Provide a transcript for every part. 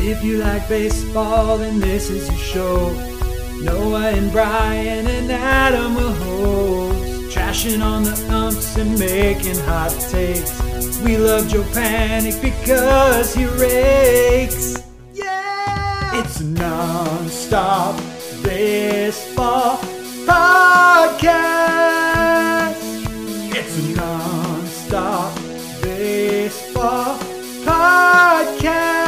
If you like baseball, then this is your show. Noah and Brian and Adam will host, trashing on the umps and making hot takes. We love Joe Panic because he rakes. Yeah! It's a non-stop baseball podcast. It's a non-stop baseball podcast.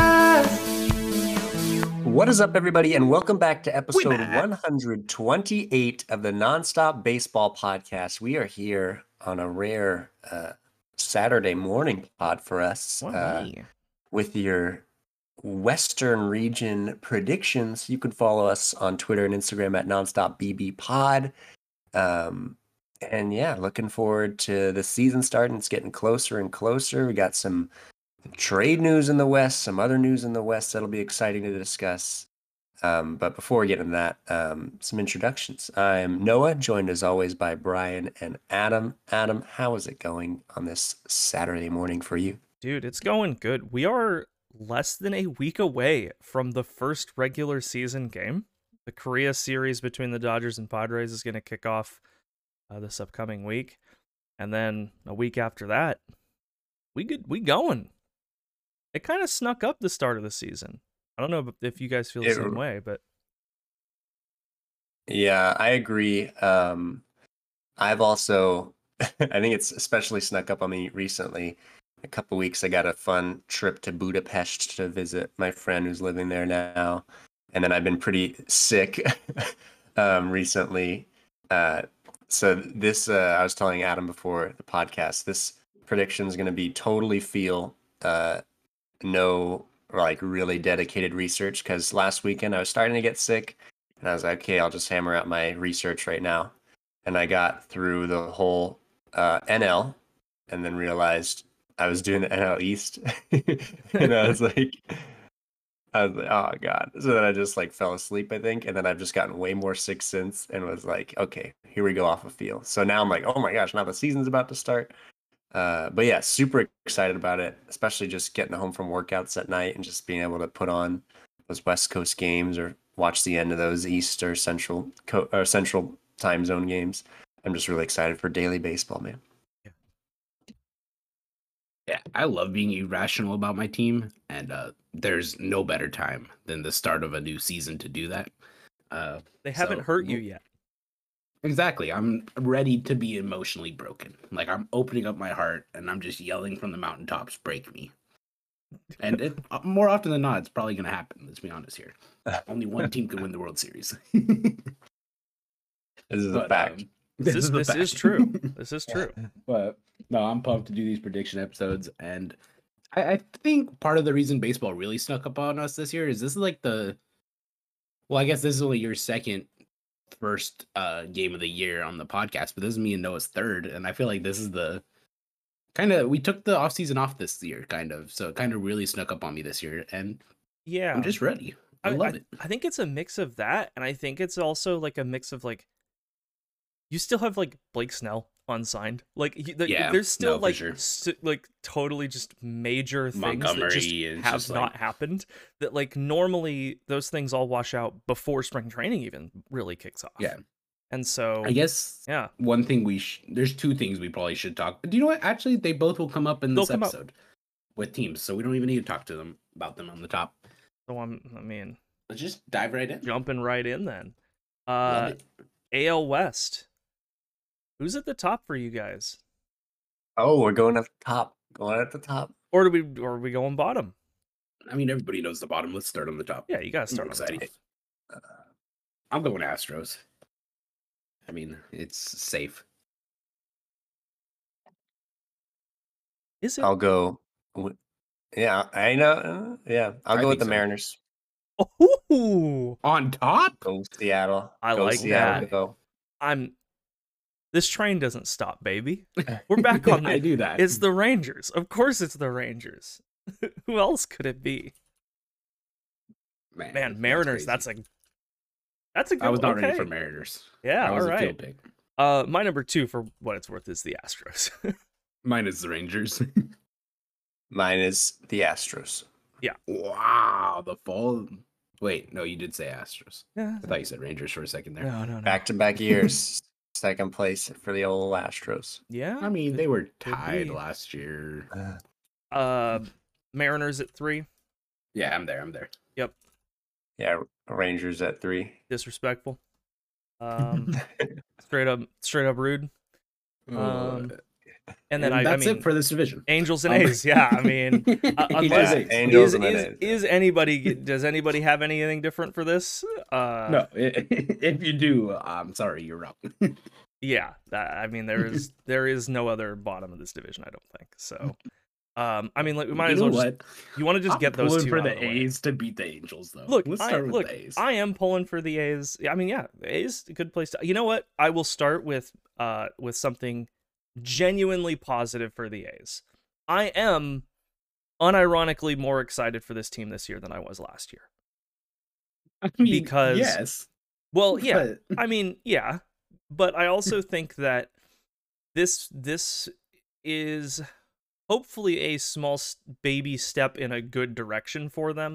What is up, everybody, and welcome back to episode 128 of the Nonstop Baseball Podcast. We are here on a rare Saturday morning pod for us with your Western region predictions. You can follow us on Twitter and Instagram at NonstopBBPod. And yeah, looking forward to the season starting. It's getting closer and closer. We got some trade news in the West, some other news in the West that'll be exciting to discuss. But before we get into that, some introductions. I'm Noah, joined as always by Brian and Adam. Adam, how is it going on this Saturday morning for you? Dude, it's going good. We are less than a week away from the first regular season game. The Korea series between the Dodgers and Padres is going to kick off this upcoming week. And then a week after that, we going. It kind of snuck up the start of the season. I don't know if you guys feel the same way, but yeah, I agree. I've also, I think it's especially snuck up on me recently. A couple weeks, I got a fun trip to Budapest to visit my friend who's living there now, and then I've been pretty sick recently. So this, I was telling Adam before the podcast, this prediction is going to be totally feel. No like really dedicated research, because last weekend I was starting to get sick and I was like, okay, I'll just hammer out my research right now. And I got through the whole NL and then realized I was doing the NL East. And I was like, oh God. So then I just like fell asleep, I think. And then I've just gotten way more sick since and was like, okay, here we go off of feel. So now I'm like, oh my gosh, now the season's about to start. But yeah, super excited about it, especially just getting home from workouts at night and just being able to put on those West Coast games or watch the end of those East or Central time zone games. I'm just really excited for daily baseball, man. Yeah, I love being irrational about my team, and there's no better time than the start of a new season to do that. they haven't hurt you yet. Exactly. I'm ready to be emotionally broken. Like, I'm opening up my heart and I'm just yelling from the mountaintops, break me. And more often than not, it's probably going to happen. Let's be honest here. Only one team can win the World Series. This is a fact. This is true. This is true. But no, I'm pumped to do these prediction episodes. And I think part of the reason baseball really snuck up on us this year is this is like I guess this is only your first game of the year on the podcast, but this is me and Noah's third, and I feel like this is the we took the off season off this year, so it kind of really snuck up on me this year, and yeah, I'm just ready. I love it. I think it's a mix of that, and I think it's also like a mix of like you still have like Blake Snell unsigned, like there's still like totally just major things Montgomery that just have not happened, that like normally those things all wash out before spring training even really kicks off. Yeah. And so I guess one thing there's two things we probably should talk. Do you know what? Actually, they both will come up in this episode with teams, so we don't even need to talk to them about them on the top. So let's just dive right in. Jumping right in then. Love it. AL West. Who's at the top for you guys? Oh, we're going at the top. Going at the top. Or are we going bottom? I mean, everybody knows the bottom. Let's start on the top. Yeah, you gotta start on the top. I'm going Astros. I mean, it's safe. Is it? I'll go. Yeah, I know. Yeah, I'll go with the Mariners. Ooh, on top. Go Seattle. I go like Seattle, that. This train doesn't stop, baby. We're back on I do that. It's the Rangers. Of course it's the Rangers. Who else could it be? Man, Mariners, that's a good I was not ready for Mariners. Yeah, that was all right. a field pick. My number 2, for what it's worth, is the Astros. Mine is the Rangers. Mine is the Astros. Yeah. Wow, the fall. Wait, no, you did say Astros. Yeah. I thought you said Rangers for a second there. No. Back-to-back years, second place for the old Astros. Yeah. I mean, they were tied be. last year. Mariners at 3. Yeah, I'm there. Yep. Yeah, Rangers at 3. Disrespectful. Straight up rude. And then that's I mean, it for this division. Angels and A's. Yeah, I mean, unless Angels and A's. is anybody does anybody have anything different for this? No, if you do, I'm sorry, you're wrong. Yeah, I mean, there is no other bottom of this division. I don't think so. I mean, like, we might as well. What? You want to just get those two for out the of the way. A's to beat the Angels, though. Look, Let's start with the A's. I am pulling for the A's. I mean, yeah, the A's a good place to. You know what? I will start with something genuinely positive for the A's. I am unironically more excited for this team this year than I was last year. I mean, because yes, well, yeah, but... I mean, yeah, but I also think that this is hopefully a small baby step in a good direction for them.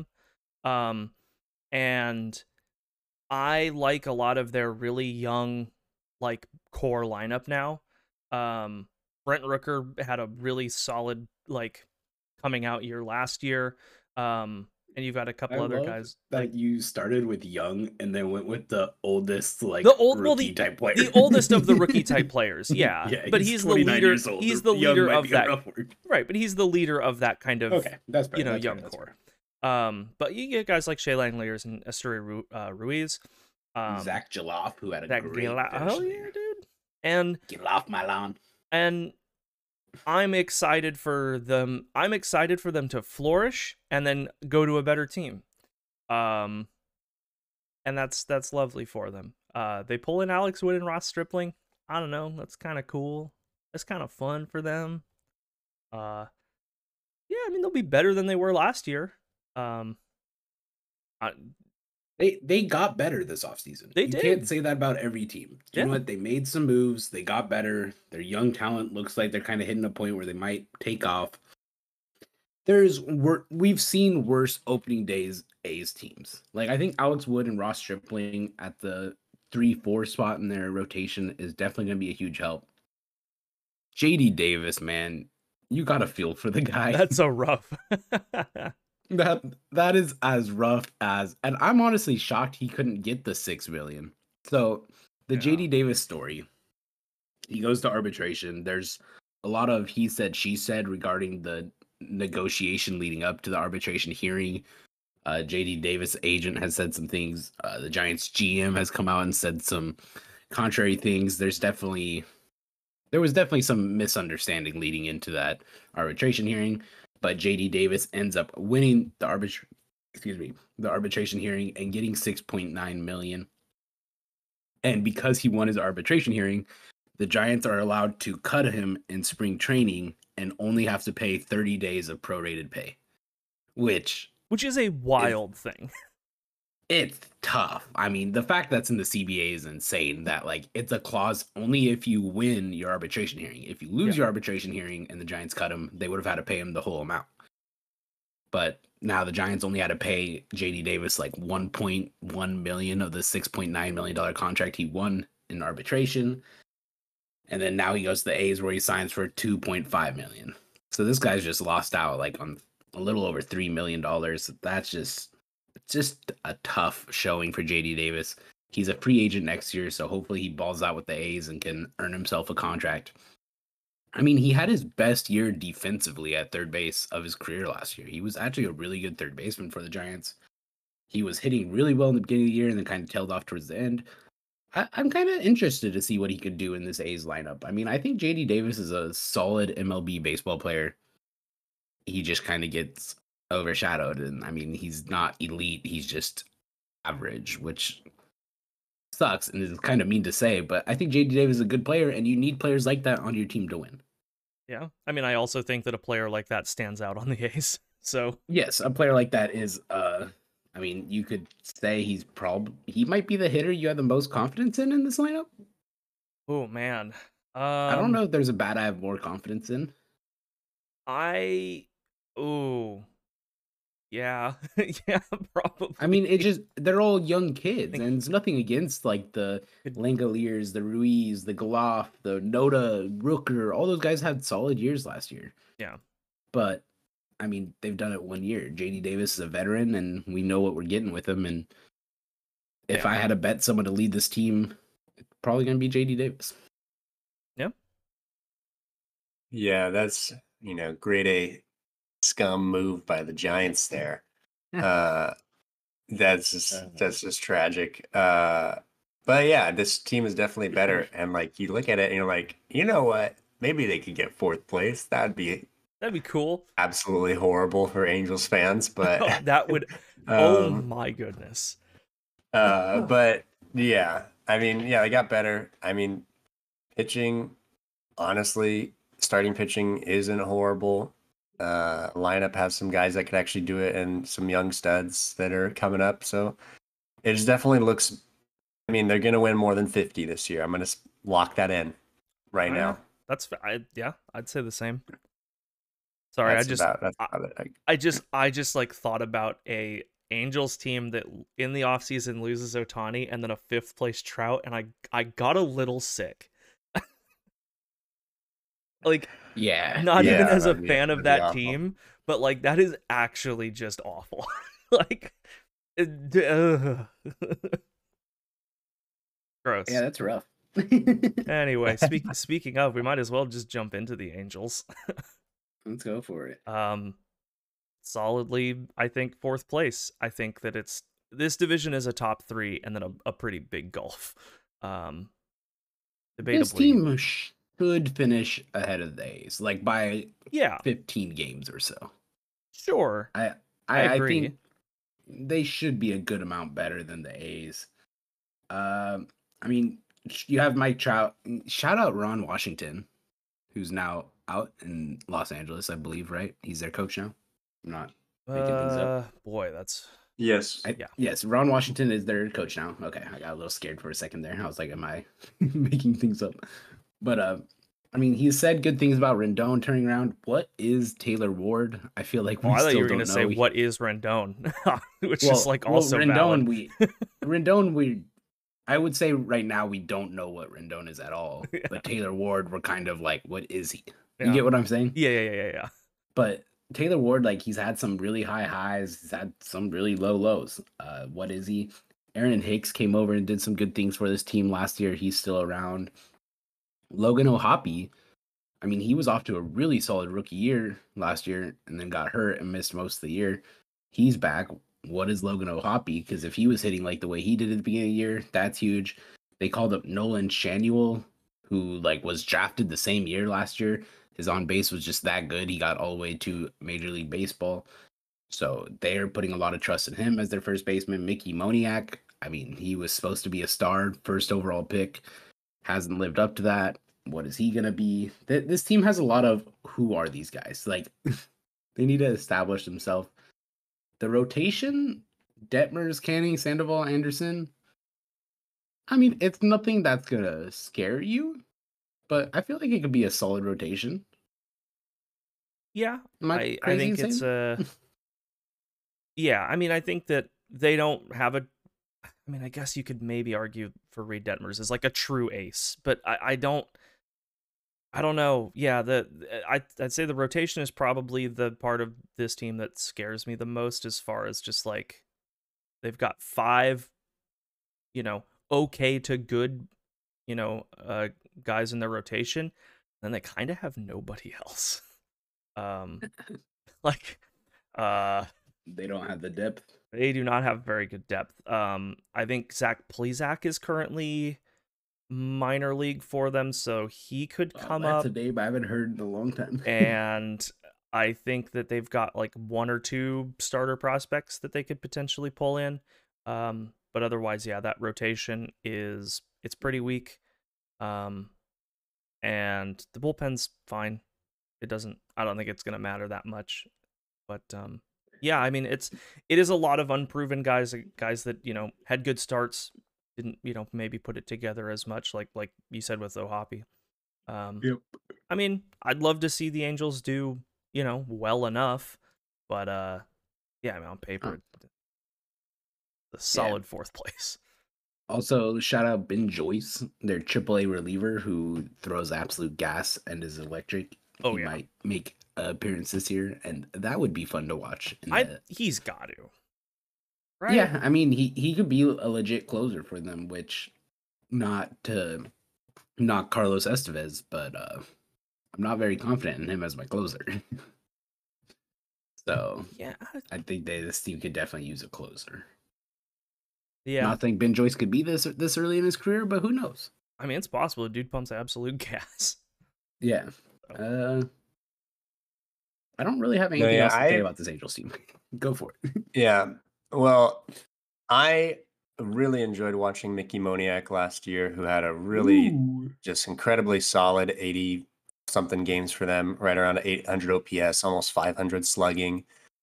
And I like a lot of their really young, like, core lineup now. Brent Rooker had a really solid, like, coming out year last year. And you've got a couple other guys that you started with young and then went with the oldest, like, rookie type player. The oldest of the rookie type players, yeah. Yeah, but he's the leader. He's the leader of that. Right, but he's the leader of that kind of that's fair, that's young fair, core. But you get guys like Shea Langeliers and Esteury Ruiz. Zach Geloff, who had a great finish oh yeah, dude. And get off my lawn. And I'm excited for them. I'm excited for them to flourish and then go to a better team. And that's lovely for them. They pull in Alex Wood and Ross Stripling. I don't know. That's kind of cool. That's kind of fun for them. Yeah, I mean, they'll be better than they were last year. They got better this offseason. You can't say that about every team. You know what? They made some moves. They got better. Their young talent looks like they're kind of hitting a point where they might take off. We've seen worse opening days A's teams. Like, I think Alex Wood and Ross Stripling at the 3-4 spot in their rotation is definitely going to be a huge help. JD Davis, man, you got to feel for the guy. That's so rough. That is as rough as, and I'm honestly shocked he couldn't get the $6 million. So the JD Davis story, he goes to arbitration. There's a lot of he said, she said regarding the negotiation leading up to the arbitration hearing. JD Davis agent has said some things. The Giants GM has come out and said some contrary things. There was definitely some misunderstanding leading into that arbitration hearing. But JD Davis ends up winning the arbitration hearing and getting $6.9 million. And because he won his arbitration hearing, the Giants are allowed to cut him in spring training and only have to pay 30 days of prorated pay, which is a wild thing. It's tough. I mean, the fact that's in the CBA is insane. That, like, it's a clause only if you win your arbitration hearing. If you lose your arbitration hearing and the Giants cut him, they would have had to pay him the whole amount. But now the Giants only had to pay JD Davis like $1.1 million of the $6.9 million contract he won in arbitration. And then now he goes to the A's where he signs for $2.5 million. So this guy's just lost out like on a little over $3 million. That's just a tough showing for JD Davis. He's a free agent next year, so hopefully he balls out with the A's and can earn himself a contract. I mean, he had his best year defensively at third base of his career last year. He was actually a really good third baseman for the Giants. He was hitting really well in the beginning of the year and then kind of tailed off towards the end. I'm kind of interested to see what he could do in this A's lineup. I mean, I think JD Davis is a solid MLB baseball player. He just kind of gets overshadowed, and I mean, he's not elite, he's just average, which sucks and is kind of mean to say, but I think JD Davis is a good player, and you need players like that on your team to win. Yeah, I mean, I also think that a player like that stands out on the A's. So yes, a player like that is I mean, you could say he might be the hitter you have the most confidence in this lineup. Oh man, I don't know if there's a bat I have more confidence in. Yeah, yeah, probably. I mean, they're all young kids, Think- and it's nothing against like the Good- Langoliers, the Ruiz, the Gloff, the Noda, Rooker. All those guys had solid years last year. Yeah. But I mean, they've done it 1 year. JD Davis is a veteran, and we know what we're getting with him. And if Yeah. I had to bet someone to lead this team, it's probably going to be JD Davis. Yeah, that's grade A scum move by the Giants there. That's just tragic. But yeah, this team is definitely better. And like you look at it and you're like, you know what? Maybe they could get 4th place. That'd be cool. absolutely horrible for Angels fans, but That would. Oh um, my goodness. but yeah, I mean, yeah, they got better. I mean, pitching, honestly, starting pitching isn't horrible. Lineup has some guys that could actually do it and some young studs that are coming up. So it just definitely looks, I mean, they're going to win more than 50 this year. I'm going to lock that in right now. That's I'd say the same. Sorry, That's about it. I just like thought about a Angels team that in the offseason loses Ohtani and then a 5th place Trout, and I got a little sick. Like, Yeah. not even Yeah, as a that'd be- fan of that'd be that awful. team, but like that is actually just awful. Like, ugh. Gross. Yeah, that's rough. Anyway, speaking of, we might as well just jump into the Angels. Let's go for it. Solidly, I think 4th place. I think that this division is a top 3 and then a pretty big gulf. Debatably, This team should finish ahead of the A's, like by yeah, 15 games or so. sure. I agree. think they should be a good amount better than the A's. I mean, you have Mike Trout. Shout out Ron Washington, who's now out in Los Angeles, I believe, right? He's their coach now. I'm not making things up. Boy, that's Yes. Yeah. Yes, Ron Washington is their coach now. Okay, I got a little scared for a second there. I was like, am I making things up? But I mean, he said good things about Rendon turning around. What is Taylor Ward? I feel like we I thought still you were don't going to know. say what is Rendon, which Well- is like well, also valid. Rendon, I would say right now we don't know what Rendon is at all. Yeah. But Taylor Ward, we're kind of like, what is he? Yeah. You get what I'm saying? Yeah. But Taylor Ward, like, he's had some really high highs, he's had some really low lows. What is he? Aaron Hicks came over and did some good things for this team last year. He's still around. Logan O'Hoppe, I mean, he was off to a really solid rookie year last year and then got hurt and missed most of the year. He's back. What is Logan O'Hoppe? Because if he was hitting like the way he did at the beginning of the year, that's huge. They called up Nolan Shanuel, who like was drafted the same year last year. His on base was just that good. He got all the way to Major League Baseball. So they're putting a lot of trust in him as their first baseman. Mickey Moniak, I mean, he was supposed to be a star, first overall pick. Hasn't lived up to that. What is he going to be? This team has a lot of who are these guys? Like, they need to establish themselves. The rotation, Detmers, Canning, Sandoval, Anderson. I mean, it's nothing that's going to scare you, but I feel like it could be a solid rotation. Yeah, Am I crazy think in it's saying? yeah, I mean, I think that they don't have I mean, I guess you could maybe argue for Reed Detmers as like a true ace, but I don't know. Yeah, I'd say the rotation is probably the part of this team that scares me the most, as far as just like they've got 5, okay to good, guys in their rotation, and they kind of have nobody else. Like, They don't have the depth. they do not have very good depth. I think Zach Plesac is currently minor league for them, so he could come That's up. a name I haven't heard in a long time. And I think that they've got like 1 or 2 starter prospects that they could potentially pull in. But otherwise, yeah, that rotation it's pretty weak. And the bullpen's fine. I don't think it's gonna matter that much. But yeah, I mean it is a lot of unproven guys that, had good starts, didn't, maybe put it together as much, like you said with O'Hoppe. Yep. I mean, I'd love to see the Angels do, well enough, but yeah, Yeah, I mean, on paper, the solid fourth place. Also, shout out Ben Joyce, their AAA reliever who throws absolute gas and is electric. Oh, He yeah. might make an appearance this year, and that would be fun to watch. He's got to. Right? Yeah, I mean, he could be a legit closer for them, which not to knock Carlos Estevez, but I'm not very confident in him as my closer. So Yeah. I think this team could definitely use a closer. Yeah. Not think Ben Joyce could be this early in his career, but who knows? I mean, it's possible. The dude pumps absolute gas. Yeah. I don't really have anything else to say about this Angels team. Go for it. Yeah. Well, I really enjoyed watching Mickey Moniak last year, who had a really just incredibly solid 80-something games for them, right around 800 OPS, almost 500 slugging.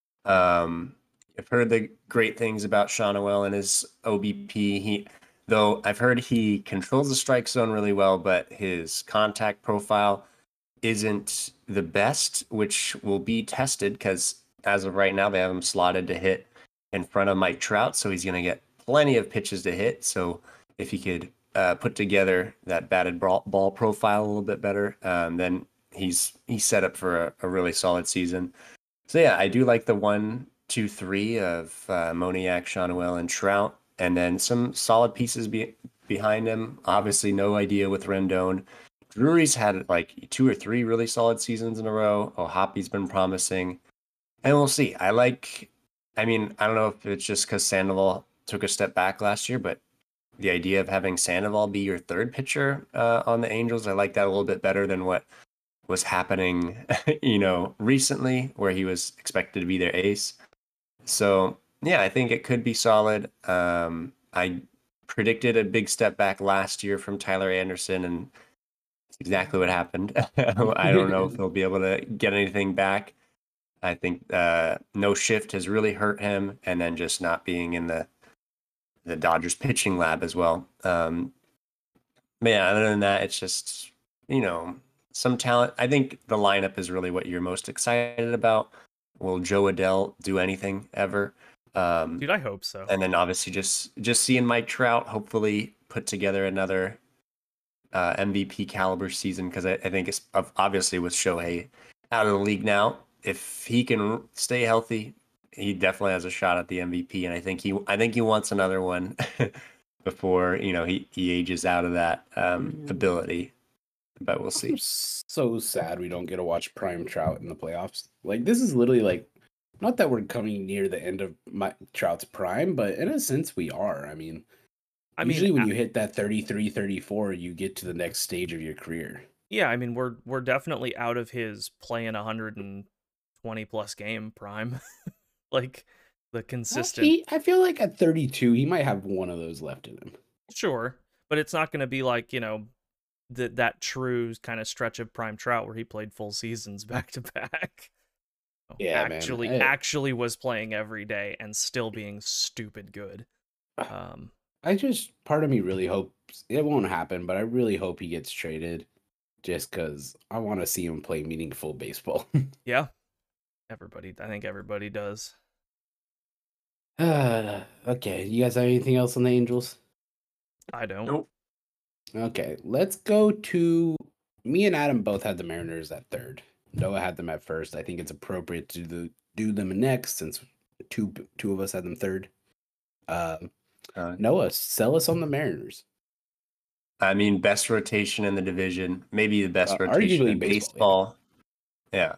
I've heard the great things about Sean Noel and his OBP. Though I've heard he controls the strike zone really well, but his contact profile isn't the best, which will be tested because as of right now, they have him slotted to hit in front of Mike Trout, so he's going to get plenty of pitches to hit. So if he could put together that batted ball profile a little bit better, then he's set up for a really solid season. So yeah, I do like the 1, 2, 3 of Moniak, Sean Noel, and Trout, and then some solid pieces behind him. Obviously, no idea with Rendon. Drury's had like 2 or 3 really solid seasons in a row. O'Hoppe's been promising, and we'll see. I don't know if it's just because Sandoval took a step back last year, but the idea of having Sandoval be your third pitcher on the Angels, I like that a little bit better than what was happening, recently, where he was expected to be their ace. So yeah, I think it could be solid. I predicted a big step back last year from Tyler Anderson, and that's exactly what happened. I don't know if he'll be able to get anything back. I think no shift has really hurt him, and then just not being in the Dodgers pitching lab as well. But yeah, other than that, it's just, some talent. I think the lineup is really what you're most excited about. Will Joe Adell do anything ever? Dude, I hope so. And then obviously just seeing Mike Trout hopefully put together another MVP caliber season, because I think it's obviously with Shohei out of the league now, if he can stay healthy, he definitely has a shot at the MVP, and I think he wants another one before he ages out of that ability. But we'll see. I'm so sad we don't get to watch Prime Trout in the playoffs. Like, this is literally like, not that we're coming near the end of Trout's prime, but in a sense we are. I mean, usually when you hit that 33, 34, you get to the next stage of your career. Yeah, I mean, we're definitely out of his playing 120 plus game prime. Like the consistent. I feel like at 32, he might have one of those left in him. Sure, but it's not going to be like, that true kind of stretch of prime Trout where he played full seasons back to back. Yeah, actually was playing every day and still being stupid good. Part of me really hopes it won't happen, but I really hope he gets traded, just because I want to see him play meaningful baseball. Yeah, I think everybody does. Okay, you guys have anything else on the Angels? I don't. Nope. Okay, let's go to... Me and Adam both had the Mariners at third. Noah had them at first. I think it's appropriate to do them next, since two of us had them third. Noah, sell us on the Mariners. I mean, best rotation in the division, maybe the best rotation in baseball. Yeah.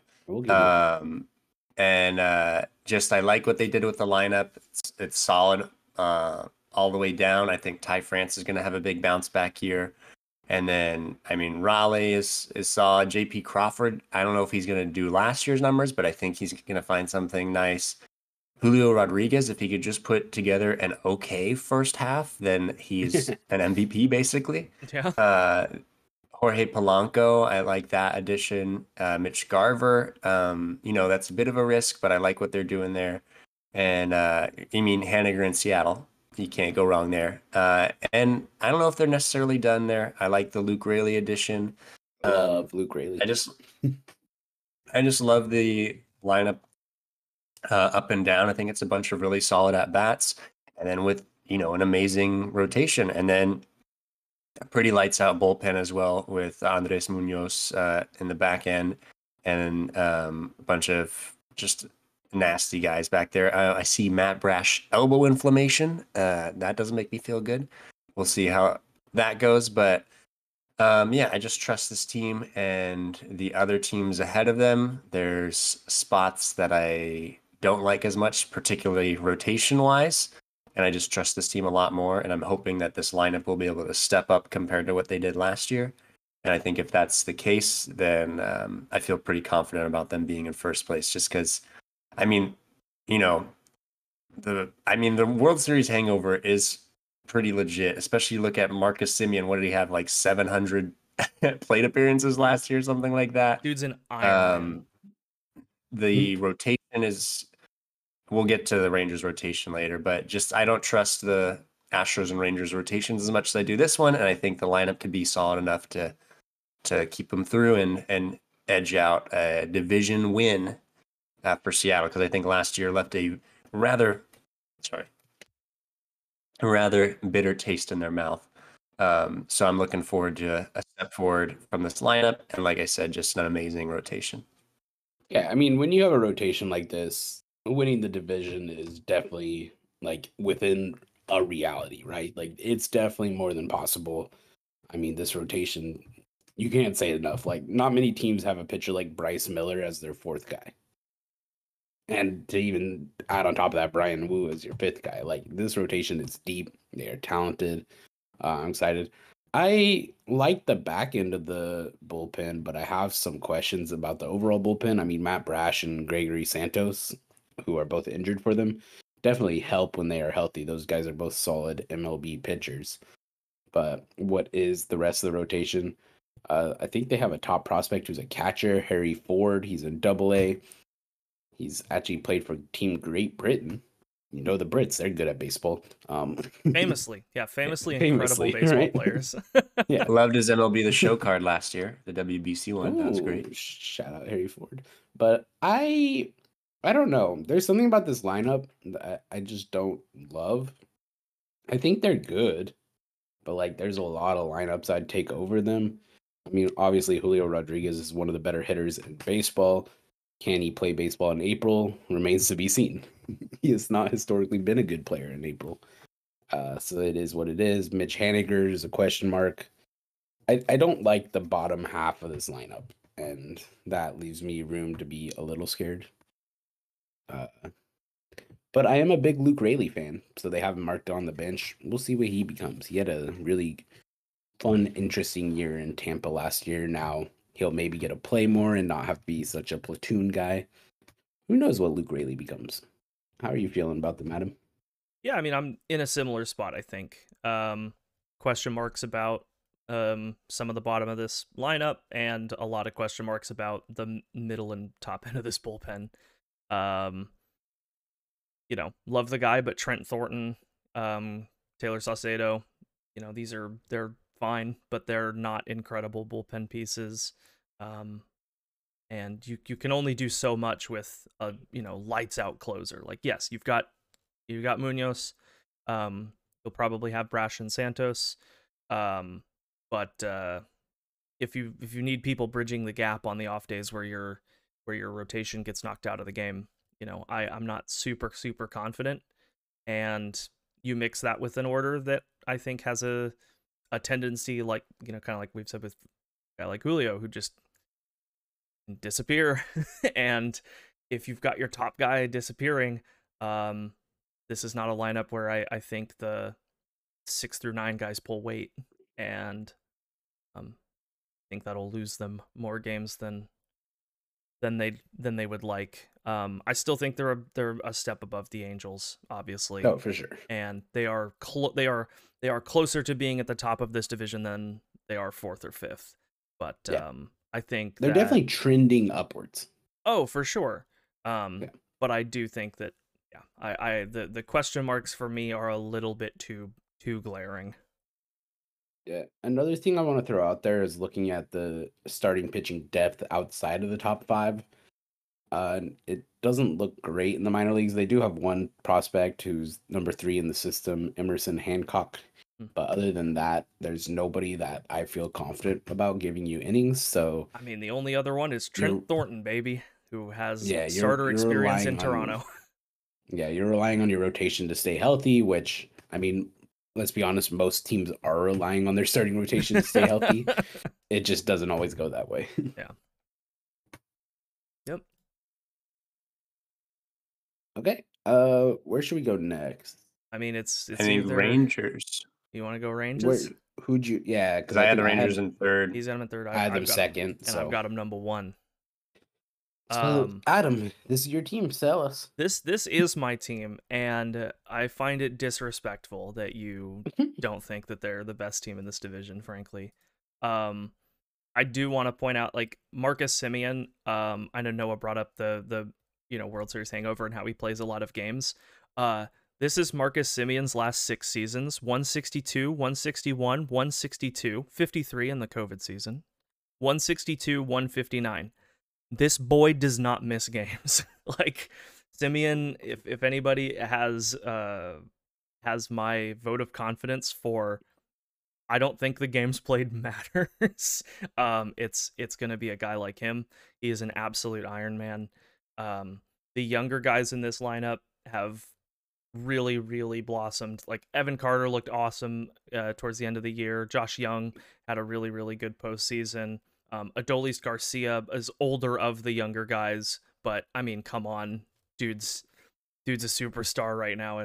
And just I like what they did with the lineup. It's solid all the way down. I think Ty France is going to have a big bounce back here. And then, I mean, Raleigh is solid. JP Crawford, I don't know if he's going to do last year's numbers, but I think he's going to find something nice. Julio Rodriguez, if he could just put together an okay first half, then he's an MVP basically. Yeah. Jorge Polanco, I like that addition. Mitch Garver, that's a bit of a risk, but I like what they're doing there. And Haniger in Seattle. You can't go wrong there. And I don't know if they're necessarily done there. I like the Luke Raley addition. Love Luke Raley. I just love the lineup up and down. I think it's a bunch of really solid at bats, and then with an amazing rotation, and then a pretty lights out bullpen as well with Andres Munoz in the back end, and a bunch of just nasty guys back there. I see Matt Brash elbow inflammation. That doesn't make me feel good. We'll see how that goes, but yeah, I just trust this team and the other teams ahead of them. There's spots that I don't like as much, particularly rotation wise, and I just trust this team a lot more. And I'm hoping that this lineup will be able to step up compared to what they did last year. And I think if that's the case, then I feel pretty confident about them being in first place. Just because, I mean, the World Series hangover is pretty legit, especially look at Marcus Semien. What did he have, like 700 plate appearances last year, something like that? Dude's an Iron Man. The rotation is, we'll get to the Rangers rotation later, but just I don't trust the Astros and Rangers rotations as much as I do this one, and I think the lineup could be solid enough to keep them through and edge out a division win for Seattle, because I think last year left a rather bitter taste in their mouth. So I'm looking forward to a step forward from this lineup. And like I said, just an amazing rotation. Yeah, I mean, when you have a rotation like this, winning the division is definitely like within a reality, right? Like it's definitely more than possible. I mean, this rotation, you can't say it enough. Like not many teams have a pitcher like Bryce Miller as their fourth guy. And to even add on top of that, Brian Wu as your fifth guy. Like this rotation is deep. They are talented. I'm excited. I like the back end of the bullpen, but I have some questions about the overall bullpen. I mean, Matt Brash and Gregory Santos, who are both injured for them, definitely help when they are healthy. Those guys are both solid MLB pitchers. But what is the rest of the rotation? I think they have a top prospect who's a catcher, Harry Ford. He's in Double-A. He's actually played for Team Great Britain. You know the Brits; they're good at baseball. Famously incredible baseball right? players. Yeah, loved his MLB The Show card last year, the WBC one. That was great. Shout out Harry Ford. But I don't know. There's something about this lineup that I just don't love. I think they're good, but like there's a lot of lineups I'd take over them. I mean, obviously Julio Rodriguez is one of the better hitters in baseball. Can he play baseball in April? Remains to be seen. He has not historically been a good player in April. So it is what it is. Mitch Haniger is a question mark. I don't like the bottom half of this lineup, and that leaves me room to be a little scared. But I am a big Luke Raley fan, so they have him marked on the bench. We'll see what he becomes. He had a really fun, interesting year in Tampa last year. Now he'll maybe get to play more and not have to be such a platoon guy. Who knows what Luke Raley becomes? How are you feeling about them, Adam? Yeah, I mean, I'm in a similar spot, I think. Question marks about some of the bottom of this lineup, and a lot of question marks about the middle and top end of this bullpen. Love the guy, but Trent Thornton, Taylor Saucedo, they're fine, but they're not incredible bullpen pieces. And you can only do so much with a lights out closer. Like, yes, you've got Munoz. You'll probably have Brash and Santos. But if you need people bridging the gap on the off days where your rotation gets knocked out of the game, I'm not super confident. And you mix that with an order that I think has a tendency, like kind of like we've said with a guy like Julio, who just disappear. And if you've got your top guy disappearing, this is not a lineup where I think the 6 through 9 guys pull weight, and I think that'll lose them more games than they would like. I still think they're a step above the Angels, obviously. Oh, for sure. And they are closer to being at the top of this division than they are 4th or 5th. But yeah. I think they're definitely trending upwards. Oh, for sure. But I do think that the question marks for me are a little bit too glaring. Yeah. Another thing I want to throw out there is looking at the starting pitching depth outside of the top 5. It doesn't look great in the minor leagues. They do have one prospect who's number 3 in the system, Emerson Hancock. Hmm. But other than that, there's nobody that I feel confident about giving you innings. So I mean, the only other one is Trent Thornton, baby, who has yeah, starter experience in relying on- Toronto. yeah, you're relying on your rotation to stay healthy, which, I mean, let's be honest, most teams are relying on their starting rotation to stay healthy. It just doesn't always go that way. Yeah. Yep. Okay. Where should we go next? I mean, it's I think either Rangers. you want to go Where Rangers. who'd you? Yeah, Because I had think the Rangers in third. He's got him in third. I had them I've got him- second. and So I've got him number 1. So, Adam, this is your team. Sell us. This is my team, and I find it disrespectful that you don't think that they're the best team in this division, frankly. I do want to point out, like, Marcus Semien, I know Noah brought up the World Series hangover and how he plays a lot of games. This is Marcus Semien's last 6 seasons: 162, 161, 162, 53 in the COVID season, 162, 159. This boy does not miss games. Like, Semien, if anybody has my vote of confidence for, I don't think the games played matters. It's gonna be a guy like him. He is an absolute Iron Man. The younger guys in this lineup have really, really blossomed. Like, Evan Carter looked awesome towards the end of the year. Josh Young had a really, really good postseason. Adolis Garcia is older of the younger guys, but I mean, come on, dude's a superstar right now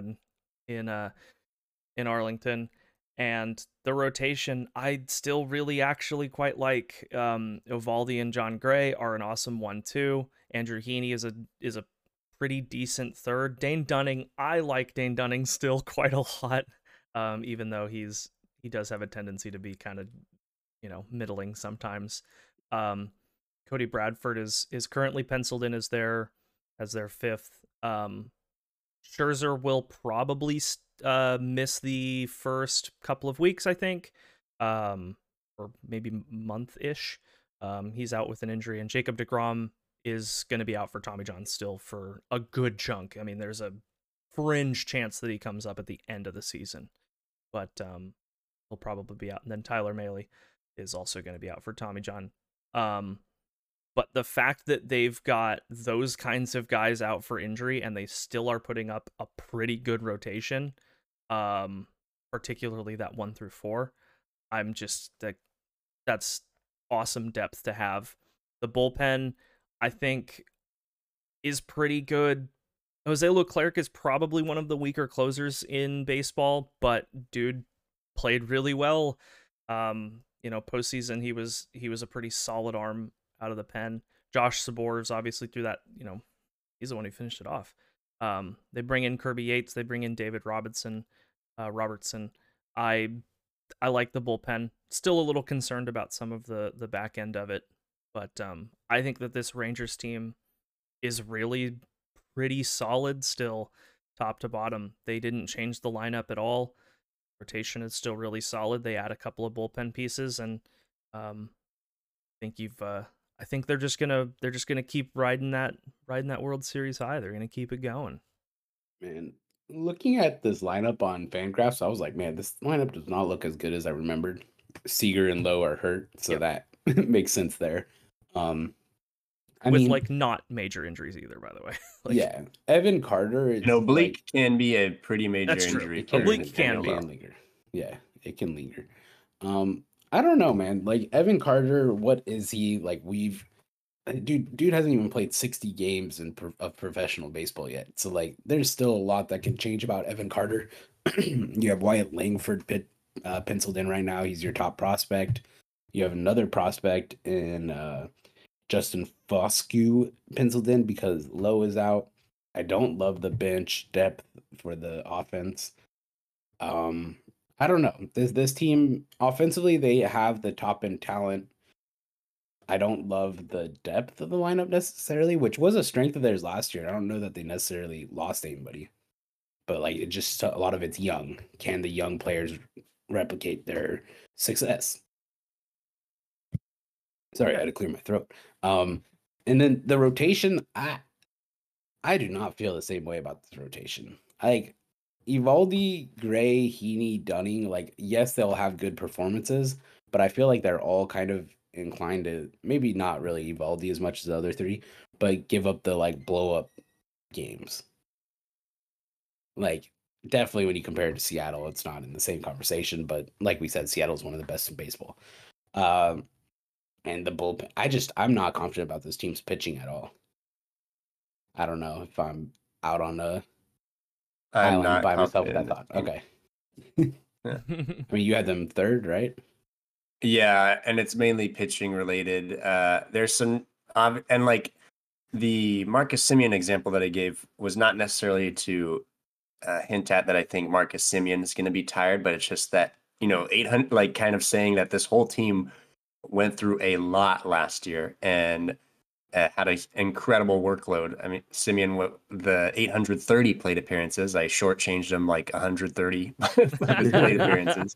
in Arlington. And the rotation, I still really actually quite like. Eovaldi and John Gray are an awesome 1-2. Andrew Heaney is a pretty decent third. Dane Dunning, I like Dane Dunning still quite a lot, even though he does have a tendency to be kind of, middling sometimes. Cody Bradford is currently penciled in as their 5th. Scherzer will probably miss the first couple of weeks, I think, or maybe month-ish. He's out with an injury, and Jacob deGrom is going to be out for Tommy John still for a good chunk. I mean, there's a fringe chance that he comes up at the end of the season, but he'll probably be out. And then Tyler Mahle is also going to be out for Tommy John. But the fact that they've got those kinds of guys out for injury and they still are putting up a pretty good rotation, particularly that 1 through 4, I'm just that's awesome depth to have. The bullpen, I think, is pretty good. Jose Leclerc is probably one of the weaker closers in baseball, but dude played really well. Postseason, he was a pretty solid arm out of the pen. Josh Sabor's obviously through that, he's the one who finished it off. They bring in Kirby Yates, they bring in David Robertson. I like the bullpen. Still a little concerned about some of the back end of it, but I think that this Rangers team is really pretty solid still, top to bottom. They didn't change the lineup at all. Rotation is still really solid. They add a couple of bullpen pieces, and I think they're just gonna keep riding that World Series high. They're gonna keep it going. Man, looking at this lineup on Fangraphs, I was like, man, this lineup does not look as good as I remembered. Seager and Lowe are hurt, so that makes sense there. I mean, like, not major injuries either, by the way. Yeah, Evan Carter. An oblique can be a pretty major That's true. injury. Oblique can be. linger. Yeah, it can linger. I don't know, man. Like, Evan Carter, what is he like? Dude hasn't even played 60 games of professional baseball yet. So, like, there's still a lot that can change about Evan Carter. You have Wyatt Langford penciled in right now. He's your top prospect. You have another prospect in Justin Foscue penciled in because Lowe is out. I don't love the bench depth for the offense. I don't know. This team offensively, they have the top end talent. I don't love the depth of the lineup necessarily, which was a strength of theirs last year. I don't know that they necessarily lost anybody, but like, it just, a lot of it's young. Can the young players replicate their success? Sorry, I had to clear my throat. And then the rotation, I do not feel the same way about this rotation. Like Evaldi, Gray, Heaney, Dunning, like yes, they'll have good performances, but I feel like they're all kind of inclined to maybe not really Evaldi as much as the other three, but give up the like blow up games. Like definitely when you compare it to Seattle, it's not in the same conversation, but like we said, Seattle's one of the best in baseball. And the bullpen, I'm not confident about this team's pitching at all. I don't know if I'm out on a I'm island not by myself with confident that in thought. this Okay. team. I mean, you had them third, right? Yeah, and it's mainly pitching related. There's some, and like the Marcus Semien example that I gave was not necessarily to hint at that I think Marcus Semien is going to be tired, but it's just that, 800, like kind of saying that this whole team went through a lot last year and had an incredible workload. I mean, Semien, the 830 plate appearances, I shortchanged him like 130 of his plate appearances.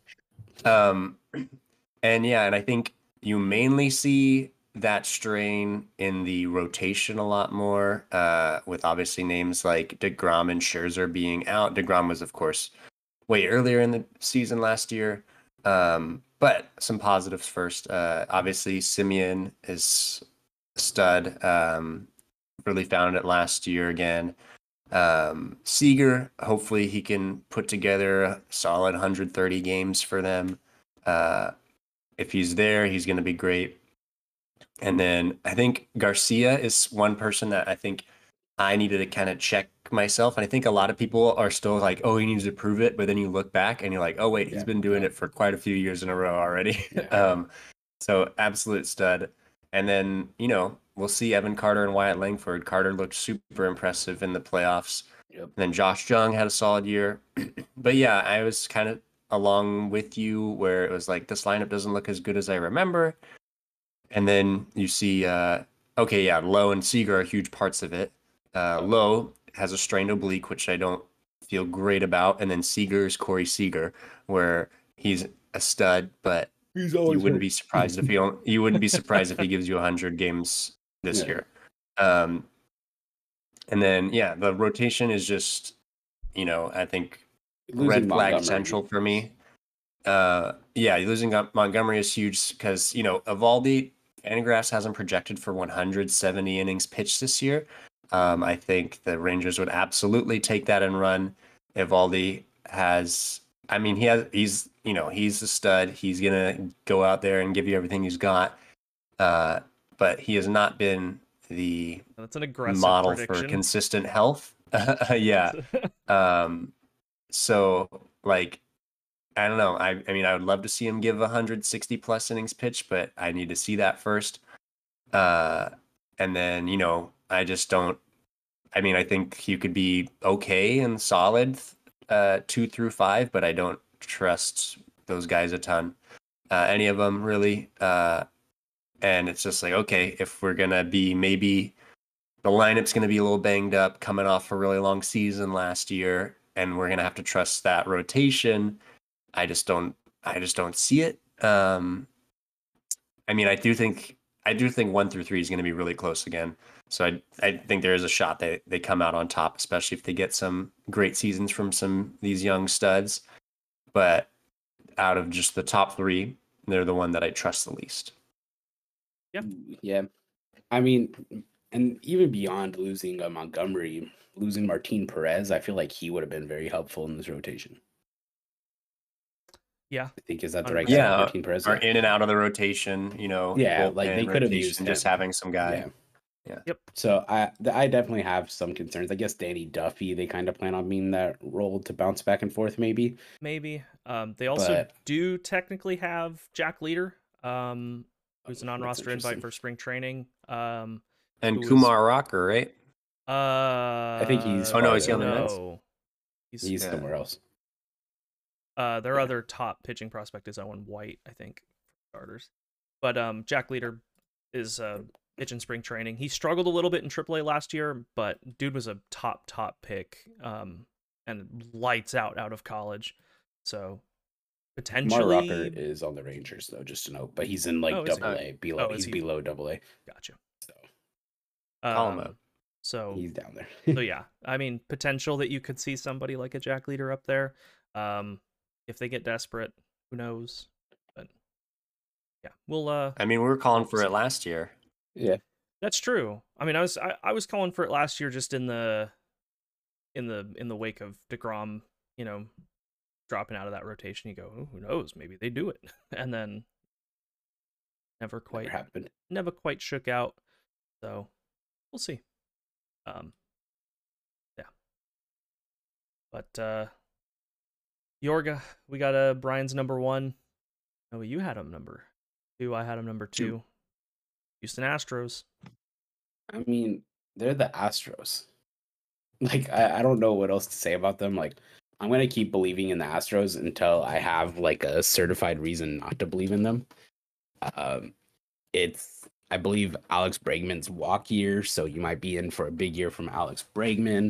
And yeah, and I think you mainly see that strain in the rotation a lot more, with obviously names like DeGrom and Scherzer being out. DeGrom was, of course, way earlier in the season last year. But some positives first. Obviously, Semien is a stud. Really found it last year again. Seager, hopefully he can put together a solid 130 games for them. If he's there, he's going to be great. And then I think Garcia is one person that I think I needed to kind of check myself. And I think a lot of people are still like, oh, he needs to prove it. But then you look back and you're like, oh, wait, he's been doing it for quite a few years in a row already. Yeah. So absolute stud. And then, we'll see Evan Carter and Wyatt Langford. Carter looked super impressive in the playoffs. Yep. And then Josh Jung had a solid year. But yeah, I was kind of along with you where it was like, this lineup doesn't look as good as I remember. And then you see, Lowe and Seager are huge parts of it. Lowe has a strained oblique, which I don't feel great about. And then Seager's Corey Seager, where he's a stud, but you wouldn't be surprised if you wouldn't be surprised if he gives you 100 games this year. And then the rotation is just, I think red flag central for me. Losing Montgomery is huge because, Evaldi, Fangraphs hasn't projected for 170 innings pitched this year. I think the Rangers would absolutely take that and run. Evaldi he's a stud. He's going to go out there and give you everything he's got. But he has not been the That's an aggressive model prediction. for consistent health. Yeah. So like, I don't know. I mean, I would love to see him give 160 plus innings pitched, but I need to see that first. And then, I just don't. I mean, I think he could be okay and solid 2 through 5, but I don't trust those guys a ton. Any of them really. And it's just like, okay, if we're gonna be maybe the lineup's gonna be a little banged up, coming off a really long season last year, and we're gonna have to trust that rotation. I just don't see it. I mean, I do think 1 through 3 is going to be really close again. So I think there is a shot that they come out on top, especially if they get some great seasons from these young studs. But out of just the top 3, they're the one that I trust the least. Yeah. I mean, and even beyond losing Montgomery, losing Martin Perez, I feel like he would have been very helpful in this rotation. Yeah, I think is that the right guy? Yeah, Martin Perez. Are in and out of the rotation, Yeah, like they could have used him. just having some guy. Yeah. Yep. So I definitely have some concerns. I guess Danny Duffy, they kind of plan on being that role to bounce back and forth, maybe. Maybe. They also do technically have Jack Leader, who's a non-roster invite for spring training. And Kumar Rocker, right? I think he's. Oh no, he's on the Mets. He's somewhere else. Their other top pitching prospect is Owen White, I think, for starters. But Jack Leader is pitching spring training. He struggled a little bit in AAA last year, but dude was a top pick, and lights out of college. So potentially, Kumar Rocker is on the Rangers though, just to note. But he's in like AA, below. He's below AA. Gotcha. So Call him up. So He's down there. so yeah, I mean, potential that you could see somebody like a Jack Leader up there. If they get desperate, who knows? But yeah, we'll I mean, we were calling for it last year. Yeah. That's true. I mean, I was calling for it last year, just in the wake of DeGrom, dropping out of that rotation. You go, oh, who knows? Maybe they do it, and then never quite happened. never quite shook out. So we'll see. Yeah. But Yorga, we got Brian's number 1. Oh, you had him number 2. I had him number 2. Houston Astros. I mean, they're the Astros. Like, I don't know what else to say about them. Like, I'm gonna keep believing in the Astros until I have like a certified reason not to believe in them. It's, I believe, Alex Bregman's walk year, so you might be in for a big year from Alex Bregman.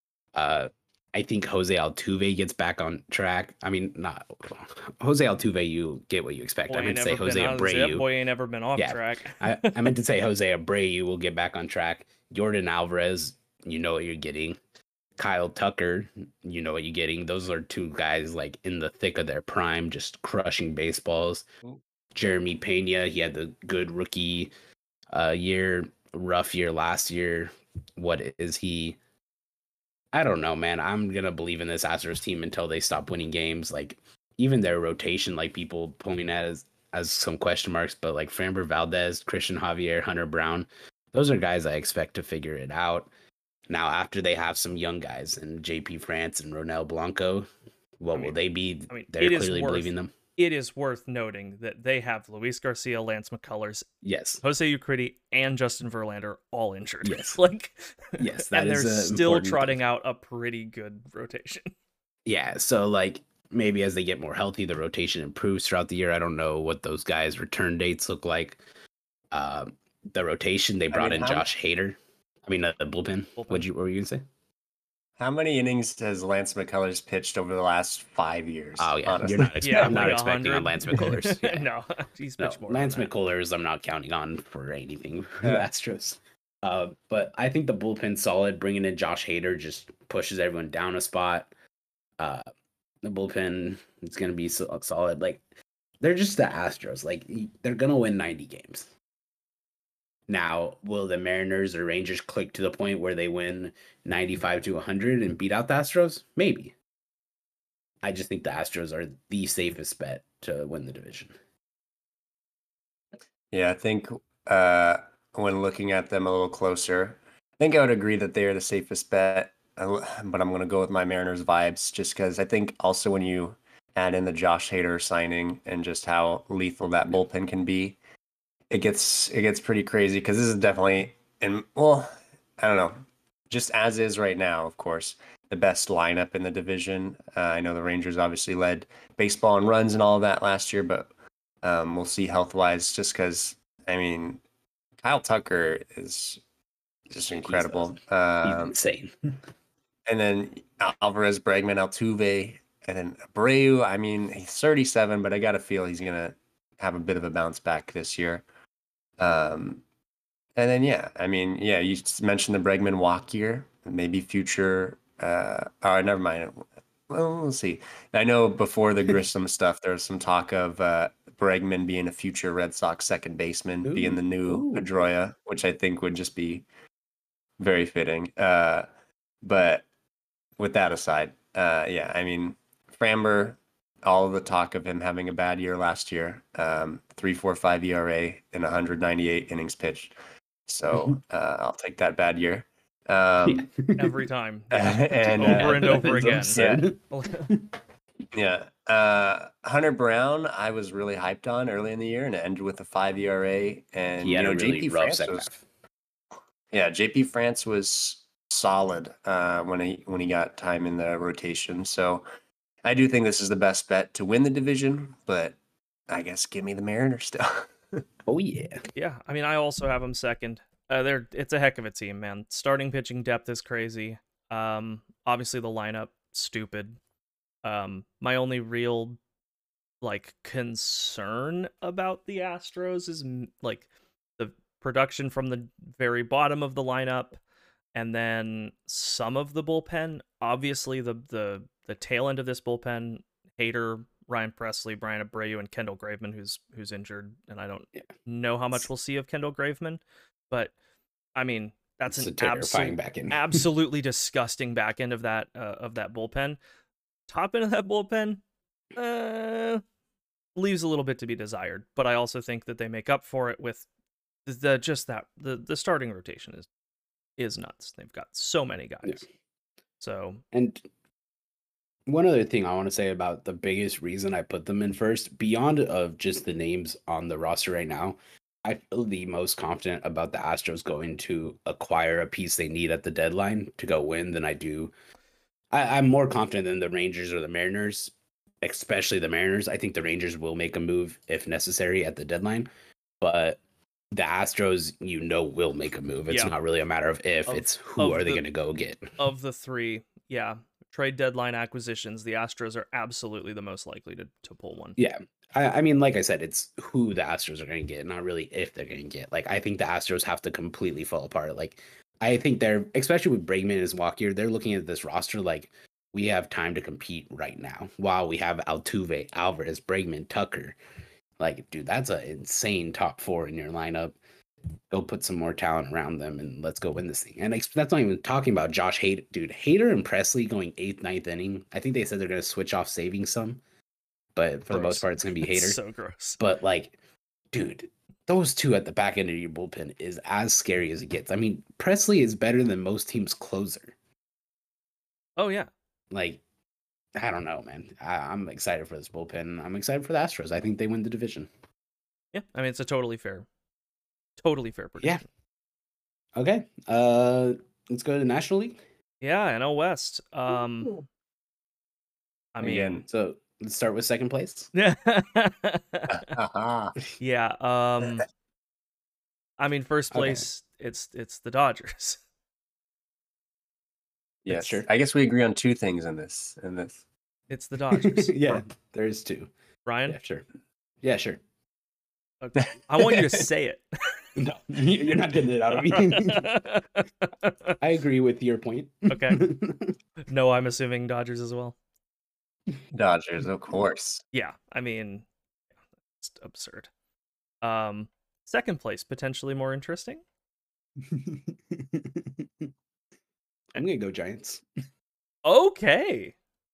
I think Jose Altuve gets back on track. I mean, not Jose Altuve. You get what you expect. Boy, I meant to say Jose Abreu. That boy ain't ever been off track. I meant to say Jose Abreu will get back on track. Jordan Alvarez, you know what you're getting. Kyle Tucker, you know what you're getting. Those are 2 guys like in the thick of their prime, just crushing baseballs. Jeremy Pena, he had the good rookie year, rough year last year. What is he? I don't know, man. I'm gonna believe in this Astros team until they stop winning games. Like, even their rotation, like, people pointing at as some question marks, but like Framber Valdez, Christian Javier, Hunter Brown, those are guys I expect to figure it out. Now, after they have some young guys and JP France and Ronel Blanco, what will they be? I mean, they're clearly believing them. It is worth noting that they have Luis Garcia, Lance McCullers, Yes, Jose Urquidy, and Justin Verlander all injured. Yes, yes, that and is they're still trotting thing. out a pretty good rotation. Yeah, so like maybe as they get more healthy, the rotation improves throughout the year. I don't know what those guys' return dates look like. The rotation, they brought in Josh Hader. I mean, the bullpen. What were you gonna say? How many innings has Lance McCullers pitched over the last 5 years? Oh yeah, honestly? you're not. I'm not like expecting 100. on Lance McCullers. Yeah. No, he's pitched more. Lance than that. McCullers, I'm not counting on for anything for the Astros. But I think the bullpen's solid. Bringing in Josh Hader just pushes everyone down a spot. The bullpen is going to be solid. Like, they're just the Astros. Like, they're going to win 90 games. Now, will the Mariners or Rangers click to the point where they win 95 to 100 and beat out the Astros? Maybe. I just think the Astros are the safest bet to win the division. Yeah, I think when looking at them a little closer, I think I would agree that they are the safest bet, but I'm going to go with my Mariners vibes just because I think also when you add in the Josh Hader signing and just how lethal that bullpen can be, it gets pretty crazy because this is definitely, and well, I don't know, just as is right now, of course, the best lineup in the division. I know the Rangers obviously led baseball and runs and all of that last year, but we'll see health-wise just because, I mean, Kyle Tucker is just incredible. He's insane. And then Alvarez, Bregman, Altuve, and then Abreu. I mean, he's 37, but I got to feel he's going to have a bit of a bounce back this year. And then, yeah, I mean, yeah, you just mentioned the Bregman walk year, maybe future. Never mind. Well, we'll see. I know before the Grissom stuff, there was some talk of Bregman being a future Red Sox second baseman, being the new Pedroia, which I think would just be very fitting. But with that aside, yeah, I mean, Framber, all of the talk of him having a bad year last year, 3.45 ERA in 198 innings pitched. So I'll take that bad year. Every time. And over and over again. Yeah. Hunter Brown, I was really hyped on early in the year, and it ended with a 5 ERA. And he had a really JP rough France second was, half. yeah, JP France was solid when he got time in the rotation. So I do think this is the best bet to win the division, but I guess give me the Mariners still. Oh yeah. Yeah, I mean, I also have them second. It's a heck of a team, man. Starting pitching depth is crazy. Obviously the lineup, stupid. My only real concern about the Astros is like production from the very bottom of the lineup, and then some of the bullpen. Obviously, the tail end of this bullpen: Hader, Ryan Presley, Brian Abreu, and Kendall Graveman, who's injured, and I don't know how much we'll see of Kendall Graveman, but I mean that's It's an a terrifying back end. absolutely disgusting back end of that bullpen. Top end of that bullpen leaves a little bit to be desired, but I also think that they make up for it with the starting rotation is nuts. They've got so many guys. Yeah. So, And one other thing I want to say about the biggest reason I put them in first, beyond of just the names on the roster right now, I feel the most confident about the Astros going to acquire a piece they need at the deadline to go win than I do. I'm more confident than the Rangers or the Mariners, especially the Mariners. I think the Rangers will make a move if necessary at the deadline, but the Astros, will make a move. It's Yeah. not really a matter of if, it's who are they going to go get. Of the three, trade deadline acquisitions, the Astros are absolutely the most likely to pull one. Yeah. I mean, like I said, it's who the Astros are going to get, not really if they're going to get. Like, I think the Astros have to completely fall apart. Like, I think they're, especially with Bregman and Walker, they're looking at this roster like, we have time to compete right now. While we have Altuve, Alvarez, Bregman, Tucker. Like, dude, that's an insane top four in your lineup. Go put some more talent around them and let's go win this thing. And that's not even talking about Josh Hader. Dude, Hader and Presley going 8th, 9th inning. I think they said they're going to switch off saving some. But for the most part, it's going to be Hader. So gross. But, like, dude, those two at the back end of your bullpen is as scary as it gets. I mean, Presley is better than most teams' closer. Oh, yeah. Like, I don't know, man. I'm excited for this bullpen. I'm excited for the Astros. I think they win the division. Yeah, I mean, it's a totally fair prediction. Yeah. Okay. Let's go to the National League. Yeah, NL West. I mean, Again. So let's start with second place. Haha. yeah. I mean, first Okay. place, it's the Dodgers. Yes. Sure. I guess we agree on two things in this. It's the Dodgers. Yeah, there's two. Ryan, Yeah, sure. Yeah, sure. okay. I want you to say it. No, you're not getting it out of me. I agree with your point. Okay. No, I'm assuming Dodgers as well. Dodgers, of course. Yeah, I mean, it's absurd. Second place, potentially more interesting. I'm gonna go Giants. Okay.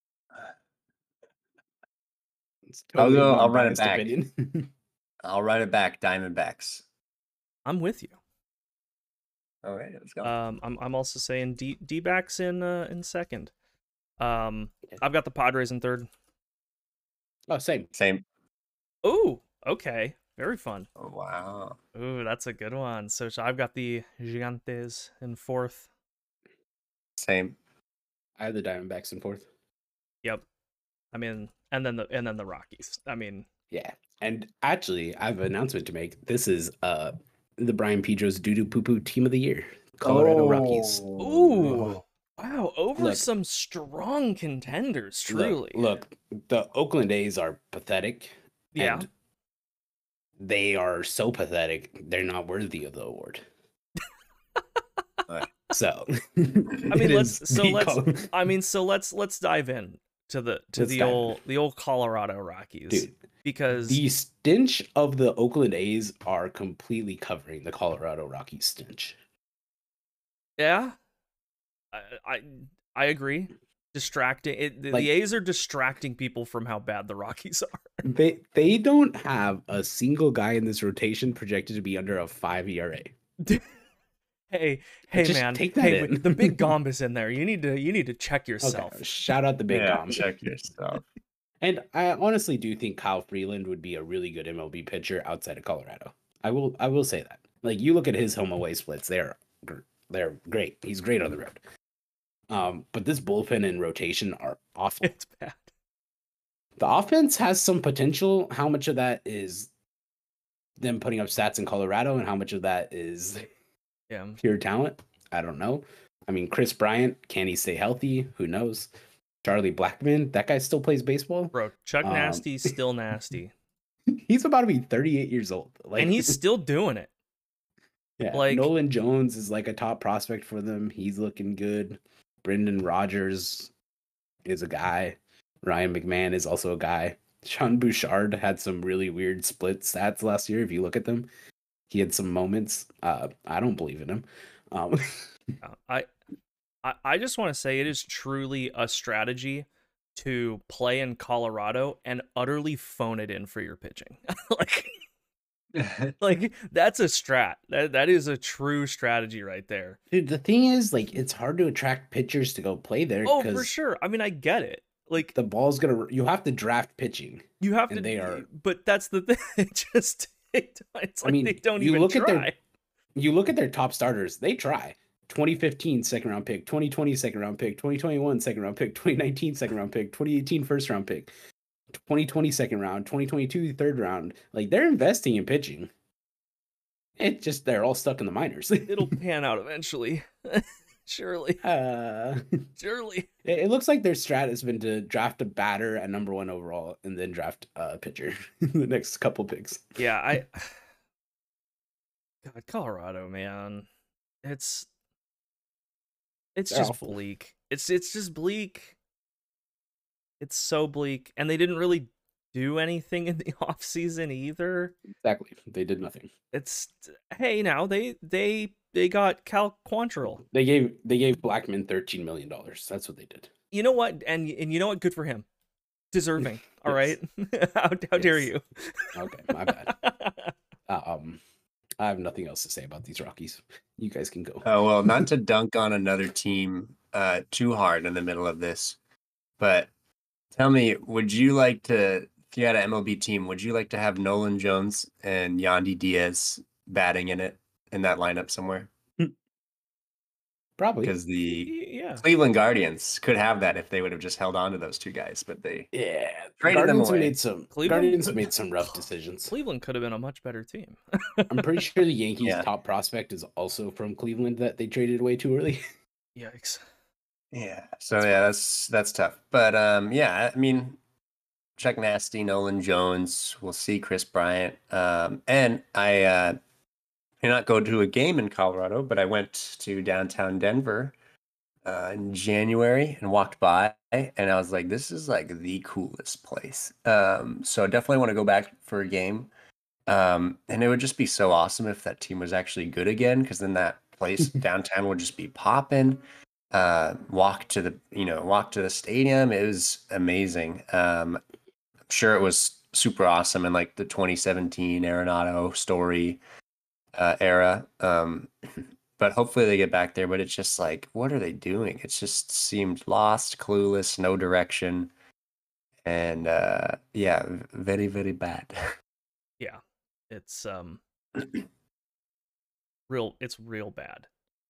It's I'll go- my I'll run it biased back. opinion. I'll write it back. Diamondbacks. I'm with you. All right, let's go. I'm also saying D-backs in second. I've got the Padres in third. Oh, same. Same. Ooh, okay. Very fun. Oh, wow. Ooh, that's a good one. So I've got the Gigantes in fourth. Same. I have the Diamondbacks in fourth. Yep. I mean, and then the Rockies. I mean, Yeah. And actually, I have an announcement to make. This is the Brian Pedro's Doo-Doo Poo-Poo Team of the Year. Colorado Rockies. ooh. Wow, over Look. some strong contenders, truly. Look, the Oakland A's are pathetic. Yeah. And they are so pathetic, they're not worthy of the award. So, I mean, let's dive in to Let's the dive old Colorado Rockies, dude, because the stench of the Oakland A's are completely covering the Colorado Rockies stench. yeah, I agree. Distracting. The A's are distracting people from how bad the Rockies are. They don't have a single guy in this rotation projected to be under a 5 ERA. Hey, Just man. take that Hey, in. the big Gomb is in there. You need to check yourself. Okay, shout out the big Yeah, Dom. check yourself. And I honestly do think Kyle Freeland would be a really good MLB pitcher outside of Colorado. I will say that. Like, you look at his home away splits, they're great. He's great on the road. But this bullpen and rotation are awful. It's bad. The offense has some potential. How much of that is them putting up stats in Colorado, and how much of that is Yeah. pure talent? I don't know. I mean, Chris Bryant, can he stay healthy? Who knows? Charlie Blackmon, that guy still plays baseball. Bro, Chuck Um, Nasty's still nasty. He's about to be 38 years old. Like, And he's still doing it. Yeah, Like, Nolan Jones is like a top prospect for them. He's looking good. Brendan Rodgers is a guy. Ryan McMahon is also a guy. Sean Bouchard had some really weird split stats last year. If you look at them, he had some moments. I don't believe in him. Um, I just want to say it is truly a strategy to play in Colorado and utterly phone it in for your pitching. like that's a strat. That is a true strategy right there. dude, the thing is, like, it's hard to attract pitchers to go play there Oh, for because sure. I mean, I get it. Like, the ball's gonna. You have to draft pitching. you have and to, they are- but that's the thing. It's I like mean, they don't you even look try. at their- You look at their top starters; they try. 2015 second round pick, 2020 second round pick, 2021 second round pick, 2019 second round pick, 2018 first round pick, 2020 second round, 2022 third round. Like, they're investing in pitching. It's just they're all stuck in the minors. It'll pan out eventually. Surely. Surely. It looks like their strat has been to draft a batter at number 1 overall and then draft a pitcher in the next couple picks. Yeah, God, Colorado, man. It's They're just awful. bleak. It's just bleak. It's so bleak. And they didn't really do anything in the off season either. Exactly. They did nothing. It's hey, now they got Cal Quantrill. They gave Blackman $13 million. That's what they did. You know what? And you know what? Good for him. Deserving. All Yes. right. How dare Yes. you? Okay, my bad. I have nothing else to say about these Rockies. You guys can go. Oh, well, not to dunk on another team too hard in the middle of this, but tell me, would you like to, if you had an MLB team, would you like to have Nolan Jones and Yandy Diaz batting in that lineup somewhere? Probably. Because the Yeah. Cleveland Guardians could have that if they would have just held on to those two guys, but they Yeah, traded them Guardians away. made some Cleveland- Guardians made some rough decisions. Cleveland could have been a much better team. I'm pretty sure the Yankees' Yeah. top prospect is also from Cleveland that they traded away too early. Yikes. Yeah. So yeah, that's tough. But yeah, I mean, Chuck Nasty, Nolan Jones, we'll see Chris Bryant. And I did not go to a game in Colorado, but I went to downtown Denver in January and walked by, and I was like, this is like the coolest place. So I definitely want to go back for a game. And it would just be so awesome if that team was actually good again, because then that place downtown would just be popping. Walk to the stadium. It was amazing. I'm sure it was super awesome in like the 2017 Arenado Story era. But hopefully they get back there. But it's just like, what are they doing? It just seemed lost, clueless, no direction, and yeah, very, very bad. Yeah. It's real bad.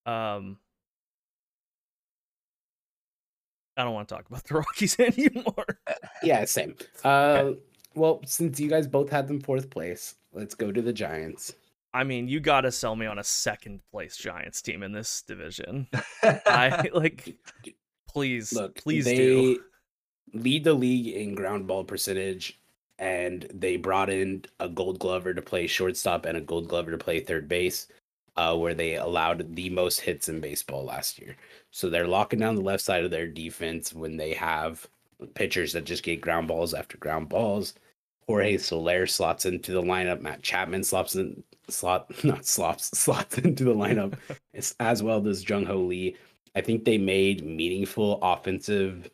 I don't want to talk about the Rockies anymore. Yeah, same. Well, since you guys both had them 4th place, let's go to the Giants. I mean, you got to sell me on a second place Giants team in this division. I like, please, Look, please they do. lead the league in ground ball percentage, and they brought in a Gold Glover to play shortstop and a Gold Glover to play third base, where they allowed the most hits in baseball last year. So they're locking down the left side of their defense when they have pitchers that just get ground balls after ground balls. Jorge Soler slots into the lineup. Matt Chapman slots into the lineup, as well as Jung Ho Lee. I think they made meaningful offensive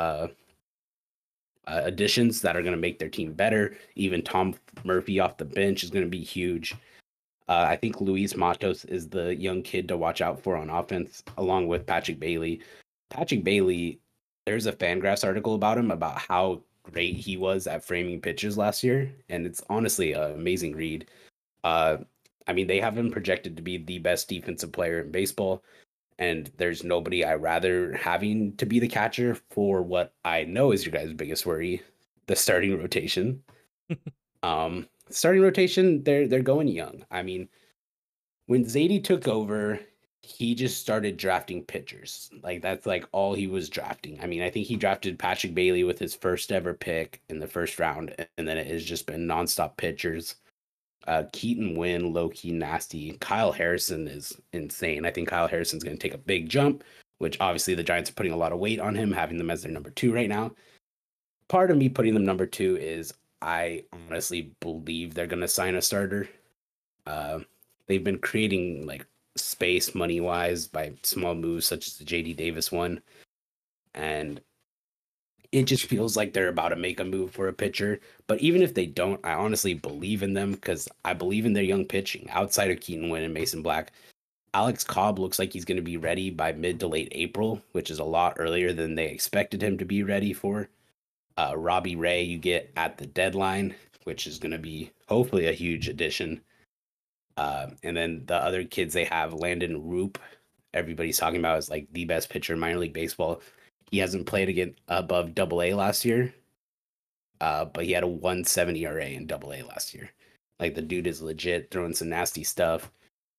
additions that are going to make their team better. Even Tom Murphy off the bench is going to be huge. I think Luis Matos is the young kid to watch out for on offense, along with Patrick Bailey. Patrick Bailey, there's a Fangraphs article about him, about how great he was at framing pitches last year, and it's honestly an amazing read. I mean, they have him projected to be the best defensive player in baseball, and there's nobody I rather having to be the catcher for what I know is your guys' biggest worry, the starting rotation. Starting rotation, they're going young. I mean, when Zadie took over, he just started drafting pitchers. Like, that's like all he was drafting. I mean, I think he drafted Patrick Bailey with his first ever pick in the first round, and then it has just been nonstop pitchers. Keaton Wynn, low key nasty. Kyle Harrison is insane. I think Kyle Harrison's going to take a big jump, which obviously the Giants are putting a lot of weight on him, having them as their number 2 right now. Part of me putting them number 2 is I honestly believe they're going to sign a starter. They've been creating like space money wise by small moves such as the JD Davis one. And it just feels like they're about to make a move for a pitcher. But even if they don't, I honestly believe in them because I believe in their young pitching outside of Keaton Wynn and Mason Black. Alex Cobb looks like he's going to be ready by mid to late April, which is a lot earlier than they expected him to be ready for. Robbie Ray, you get at the deadline, which is going to be hopefully a huge addition. And then the other kids they have, Landon Roop, everybody's talking about is like the best pitcher in minor league baseball. He hasn't played again above AA last year, but he had a 1.70 ERA in AA last year. Like the dude is legit, throwing some nasty stuff.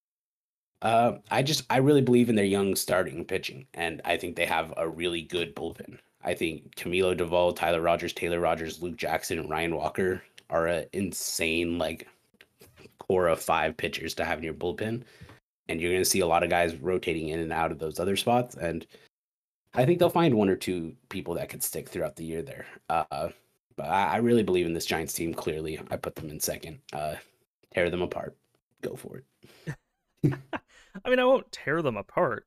I really believe in their young starting pitching, and I think they have a really good bullpen. I think Camilo Duvall, Tyler Rogers, Taylor Rogers, Luke Jackson, and Ryan Walker are an insane like core of 5 pitchers to have in your bullpen, and you're going to see a lot of guys rotating in and out of those other spots, and I think they'll find 1 or 2 people that could stick throughout the year there. But I really believe in this Giants team. Clearly, I put them in second. Tear them apart. Go for it. I mean, I won't tear them apart.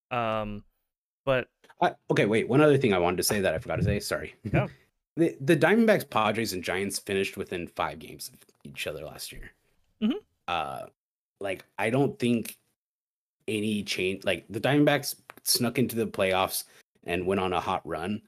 But okay, wait. One other thing I wanted to say that I forgot to say. Sorry. Yeah. The Diamondbacks, Padres, and Giants finished within 5 games of each other last year. Mm-hmm. Like I don't think any change. Like the Diamondbacks snuck into the playoffs and went on a hot run.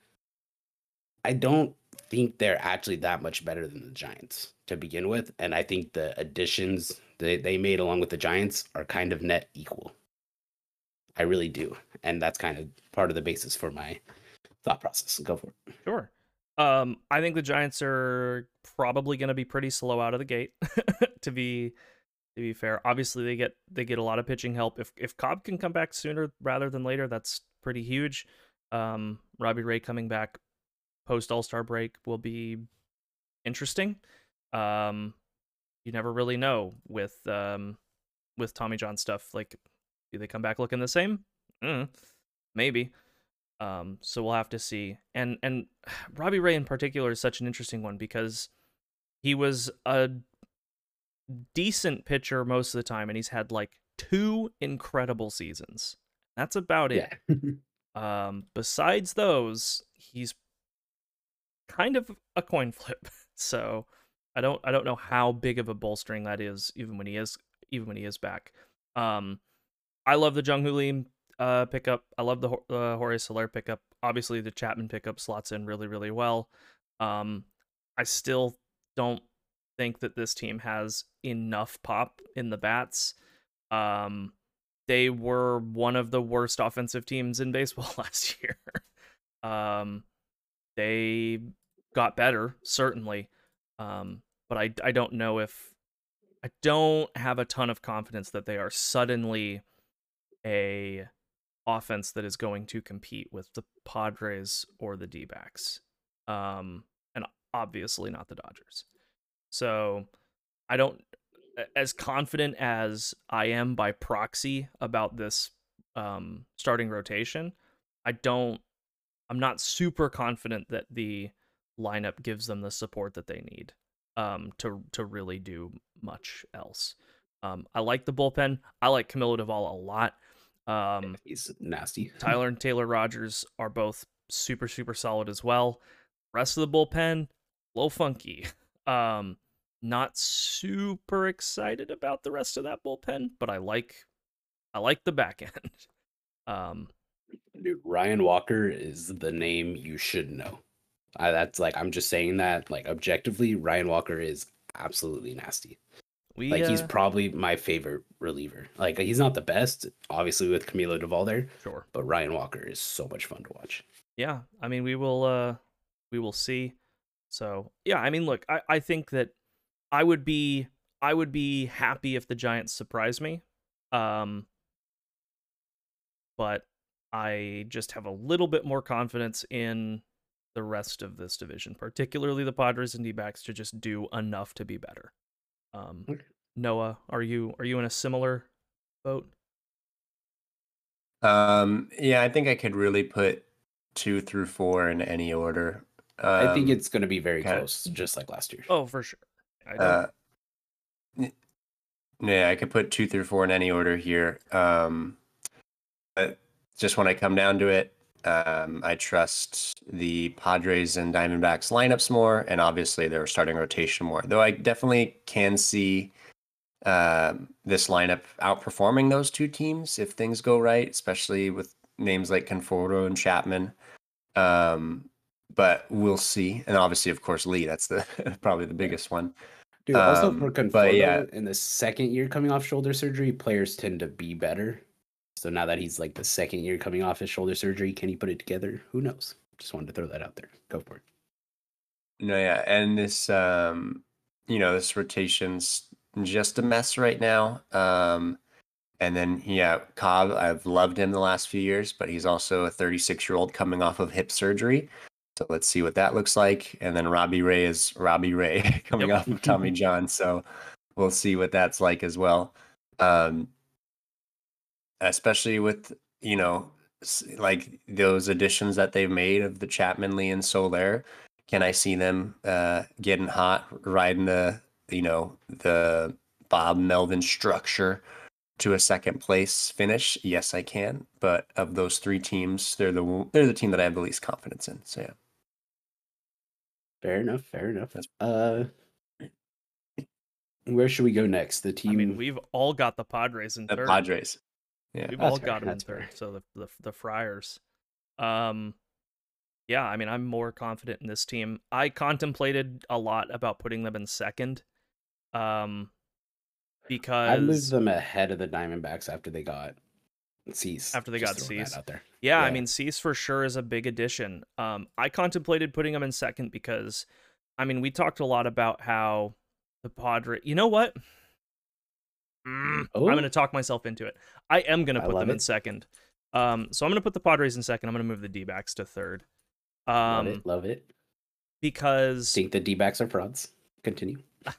I don't think they're actually that much better than the Giants to begin with, and I think the additions they made along with the Giants are kind of net equal. I really do, and that's kind of part of the basis for my thought process. Go for it. Sure. I think the Giants are probably going to be pretty slow out of the gate. to be fair, obviously they get a lot of pitching help. If Cobb can come back sooner rather than later, that's pretty huge. Robbie Ray coming back post All-Star break will be interesting. You never really know with Tommy John stuff. Like, do they come back looking the same? Maybe. So we'll have to see. And Robbie Ray in particular is such an interesting one because he was a decent pitcher most of the time, and he's had like 2 incredible seasons. That's about it. Besides those, he's kind of a coin flip. So I don't know how big of a bolstering that is, even when he is back. I love the Jung Hoo Lee pickup. I love the Jorge Soler pickup. Obviously, the Chapman pickup slots in really, really well. I still don't think that this team has enough pop in the bats. They were one of the worst offensive teams in baseball last year. They got better, certainly. But I don't know if... I don't have a ton of confidence that they are suddenly a offense that is going to compete with the Padres or the D-backs. And obviously not the Dodgers. So I don't... As confident as I am by proxy about this starting rotation, I'm not super confident that the lineup gives them the support that they need to really do much else. I like the bullpen. I like Camilo Duvall a lot. He's nasty. Tyler and Taylor Rogers are both super, super solid as well. Rest of the bullpen, a little funky. Not super excited about the rest of that bullpen, but I like the back end. Dude, Ryan Walker is the name you should know. That's like, I'm just saying that, like, objectively, Ryan Walker is absolutely nasty. He's probably my favorite reliever. Like, he's not the best, obviously, with Camilo Duvall there. Sure. But Ryan Walker is so much fun to watch. Yeah, I mean, we will see. So, yeah, I mean, look, I think that I would be happy if the Giants surprised me. But I just have a little bit more confidence in the rest of this division, particularly the Padres and D-backs, to just do enough to be better. Noah, are you in a similar boat? Yeah, I think I could really put 2 through 4 in any order. I think it's going to be very kinda- close, just like last year. Oh, for sure. I don't. Yeah, I could put 2 through 4 in any order here. But just when I come down to it, I trust the Padres and Diamondbacks lineups more, and obviously their starting rotation more. Though I definitely can see this lineup outperforming those two teams if things go right, especially with names like Conforto and Chapman. But we'll see. And obviously, of course, Lee. That's the probably the biggest one. Dude, also for but Conforto, yeah. in the second year coming off shoulder surgery, players tend to be better. So now that he's like the second year coming off his shoulder surgery, can he put it together? Who knows? Just wanted to throw that out there. Go for it. No, yeah, and this this rotation's just a mess right now. And then Cobb, I've loved him the last few years, but he's also a 36-year-old coming off of hip surgery. So let's see what that looks like. And then Robbie Ray is Robbie Ray coming off of Tommy John. So we'll see what that's like as well. Especially with, like those additions that they've made of the Chapman, Lee, and Soler. Can I see them getting hot, riding the Bob Melvin structure to a second place finish? Yes, I can. But of those three teams, they're the team that I have the least confidence in. So yeah. Fair enough. Where should we go next? The team. I mean, we've all got the Padres in third. The Padres. Yeah, we've all got them in third. So the Friars. Yeah, I mean, I'm more confident in this team. I contemplated a lot about putting them in second, because I moved them ahead of the Diamondbacks after they got Cease. After they got Cease out there. Yeah, I mean, Cease for sure is a big addition. I contemplated putting them in second because, I mean, we talked a lot about how the Padres. You know what? I'm going to talk myself into it. I am going to put them in second. So I'm going to put the Padres in second. I'm going to move the D-backs to third. Love it. Because think the D-backs are frauds. Continue.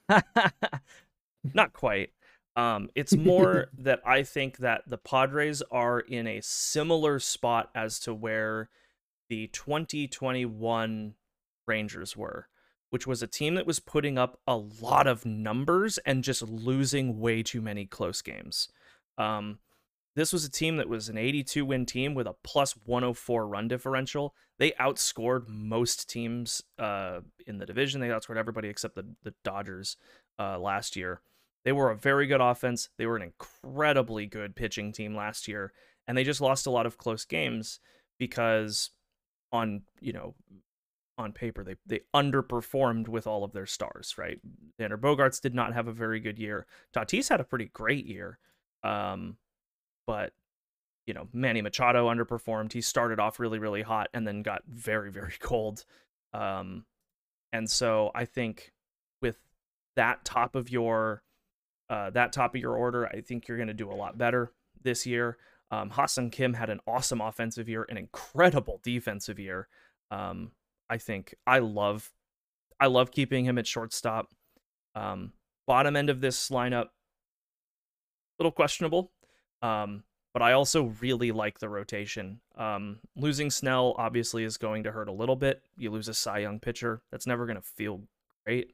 Not quite. It's more that I think that the Padres are in a similar spot as to where the 2021 Rangers were, which was a team that was putting up a lot of numbers and just losing way too many close games. This was a team that was an 82-win team with a plus 104 run differential. They outscored most teams in the division. They outscored everybody except the Dodgers last year. They were a very good offense. They were an incredibly good pitching team last year, and they just lost a lot of close games because on paper they underperformed with all of their stars, right? Xander Bogaerts did not have a very good year. Tatis had a pretty great year. But Manny Machado underperformed. He started off really, really hot and then got very, very cold. And so I think with that top of your order, I think you're going to do a lot better this year. Ha-Seong Kim had an awesome offensive year, an incredible defensive year. I think I love keeping him at shortstop. Bottom end of this lineup, little questionable. But I also really like the rotation. Losing Snell obviously is going to hurt a little bit. You lose a Cy Young pitcher. That's never going to feel great.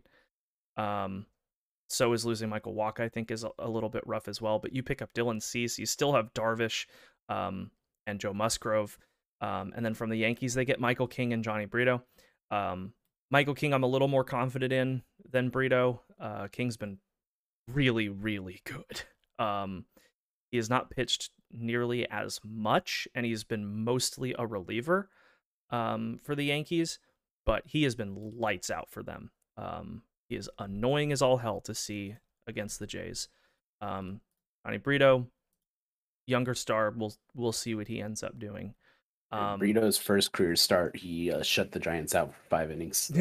So is losing Michael Wacha, I think, is a little bit rough as well. But you pick up Dylan Cease. You still have Darvish and Joe Musgrove. And then from the Yankees, they get Michael King and Johnny Brito. Michael King I'm a little more confident in than Brito. King's been really, really good. He has not pitched nearly as much, and he's been mostly a reliever for the Yankees, but he has been lights out for them. He is annoying as all hell to see against the Jays. Johnny Brito, younger star, we'll see what he ends up doing. Brito's first career start, he shut the Giants out for 5 innings.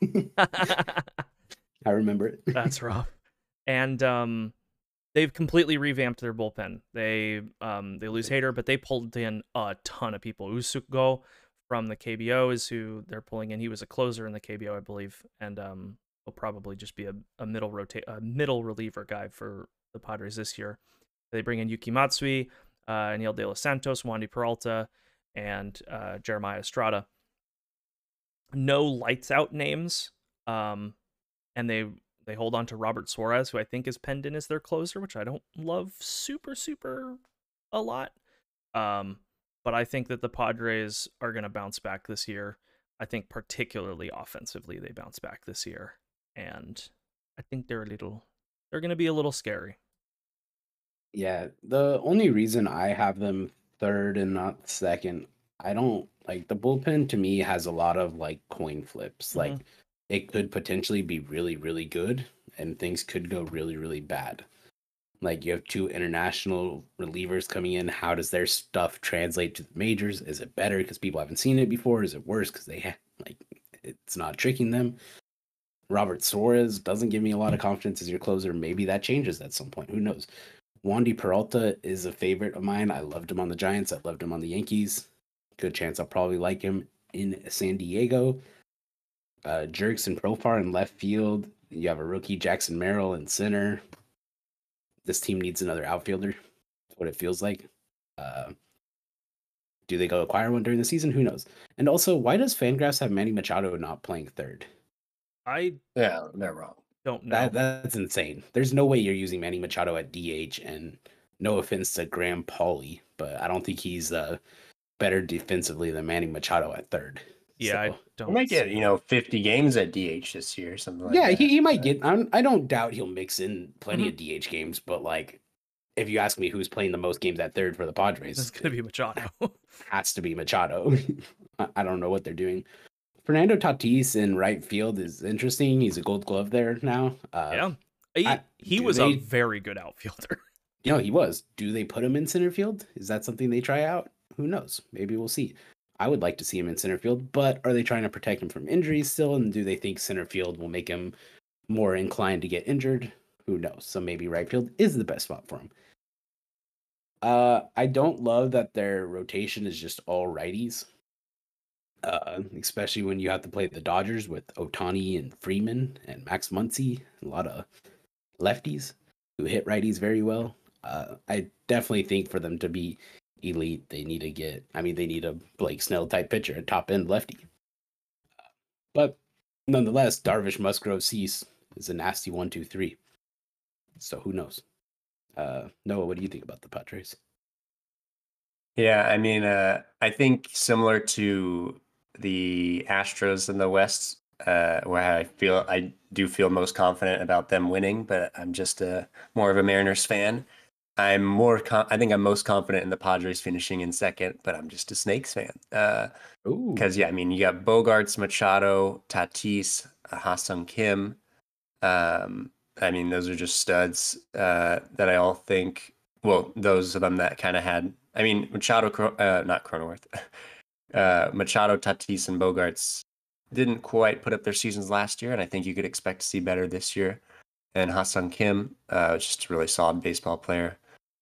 I remember it. That's rough. And they've completely revamped their bullpen. They lose Hader, but they pulled in a ton of people. Usuko from the KBO is who they're pulling in. He was a closer in the KBO, I believe. And He'll probably just be a middle reliever guy for the Padres this year. They bring in Yuki Matsui, Neil De Los Santos, Wandy Peralta, and Jeremiah Estrada. No lights out names, and they hold on to Robert Suarez, who I think is penned in as their closer, which I don't love super a lot. But I think that the Padres are going to bounce back this year. I think particularly offensively they bounce back this year, and I think they're going to be a little scary. Yeah, the only reason I have them third and not second, I don't like the bullpen to me has a lot of like coin flips. Like it could potentially be really, really good and things could go really, really bad. Like you have two international relievers coming in. How does their stuff translate to the majors? Is it better because people haven't seen it before? Is it worse because it's not tricking them? Robert Suarez doesn't give me a lot of confidence as your closer. Maybe that changes at some point. Who knows? Wandy Peralta is a favorite of mine. I loved him on the Giants. I loved him on the Yankees. Good chance I'll probably like him in San Diego. Jerks and Profar in left field. You have a rookie, Jackson Merrill, in center. This team needs another outfielder. That's what it feels like. Do they go acquire one during the season? Who knows? And also, why does Fangraphs have Manny Machado not playing third? Yeah, they're wrong. Don't know. That's insane. There's no way you're using Manny Machado at DH, and no offense to Graham Pauley, but I don't think he's better defensively than Manny Machado at third. Yeah, So, I don't. He might get 50 games at DH this year, something like yeah, that. he might get. I don't doubt he'll mix in plenty of DH games, but like, if you ask me who's playing the most games at third for the Padres, It's going to be Machado. has to be Machado. I don't know what they're doing. Fernando Tatis in right field is interesting. He's a Gold Glove there now. Yeah, he was a very good outfielder. He was. Do they put him in center field? Is that something they try out? Who knows? Maybe we'll see. I would like to see him in center field, but are they trying to protect him from injuries still? And do they think center field will make him more inclined to get injured? Who knows? So maybe right field is the best spot for him. I don't love that their rotation is just all righties. Especially when you have to play the Dodgers with Ohtani and Freeman and Max Muncy, a lot of lefties who hit righties very well. I definitely think for them to be elite, they need a Blake Snell type pitcher, a top end lefty. But nonetheless, Darvish, Musgrove, Cease is a nasty 1-2-3. So who knows? Noah, what do you think about the Padres? Yeah, I mean, I think similar to the Astros in the West, where I do feel most confident about them winning, but I'm just more of a Mariners fan. I think I'm most confident in the Padres finishing in second, but I'm just a Snakes fan. Because you got Bogarts, Machado, Tatis, Ha-Seong Kim. Those are just studs that I all think. Well, those of them that kind of had. Machado, not Cronenworth. Machado, Tatis, and Bogarts didn't quite put up their seasons last year, and I think you could expect to see better this year. And Ha-Seong Kim, just a really solid baseball player.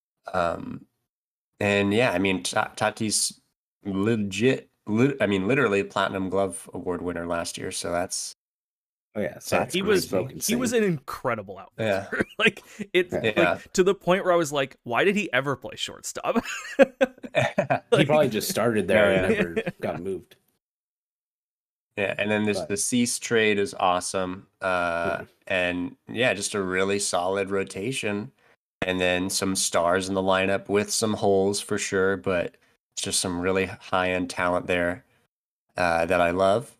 Tatis, literally Platinum Glove Award winner last year, so that's. Oh yeah, so he was an incredible outfielder. Yeah. To the point where I was like, why did he ever play shortstop? He probably just started there and never got moved. Yeah, and then the Cease trade is awesome. And just a really solid rotation. And then some stars in the lineup with some holes for sure, but it's just some really high-end talent there that I love.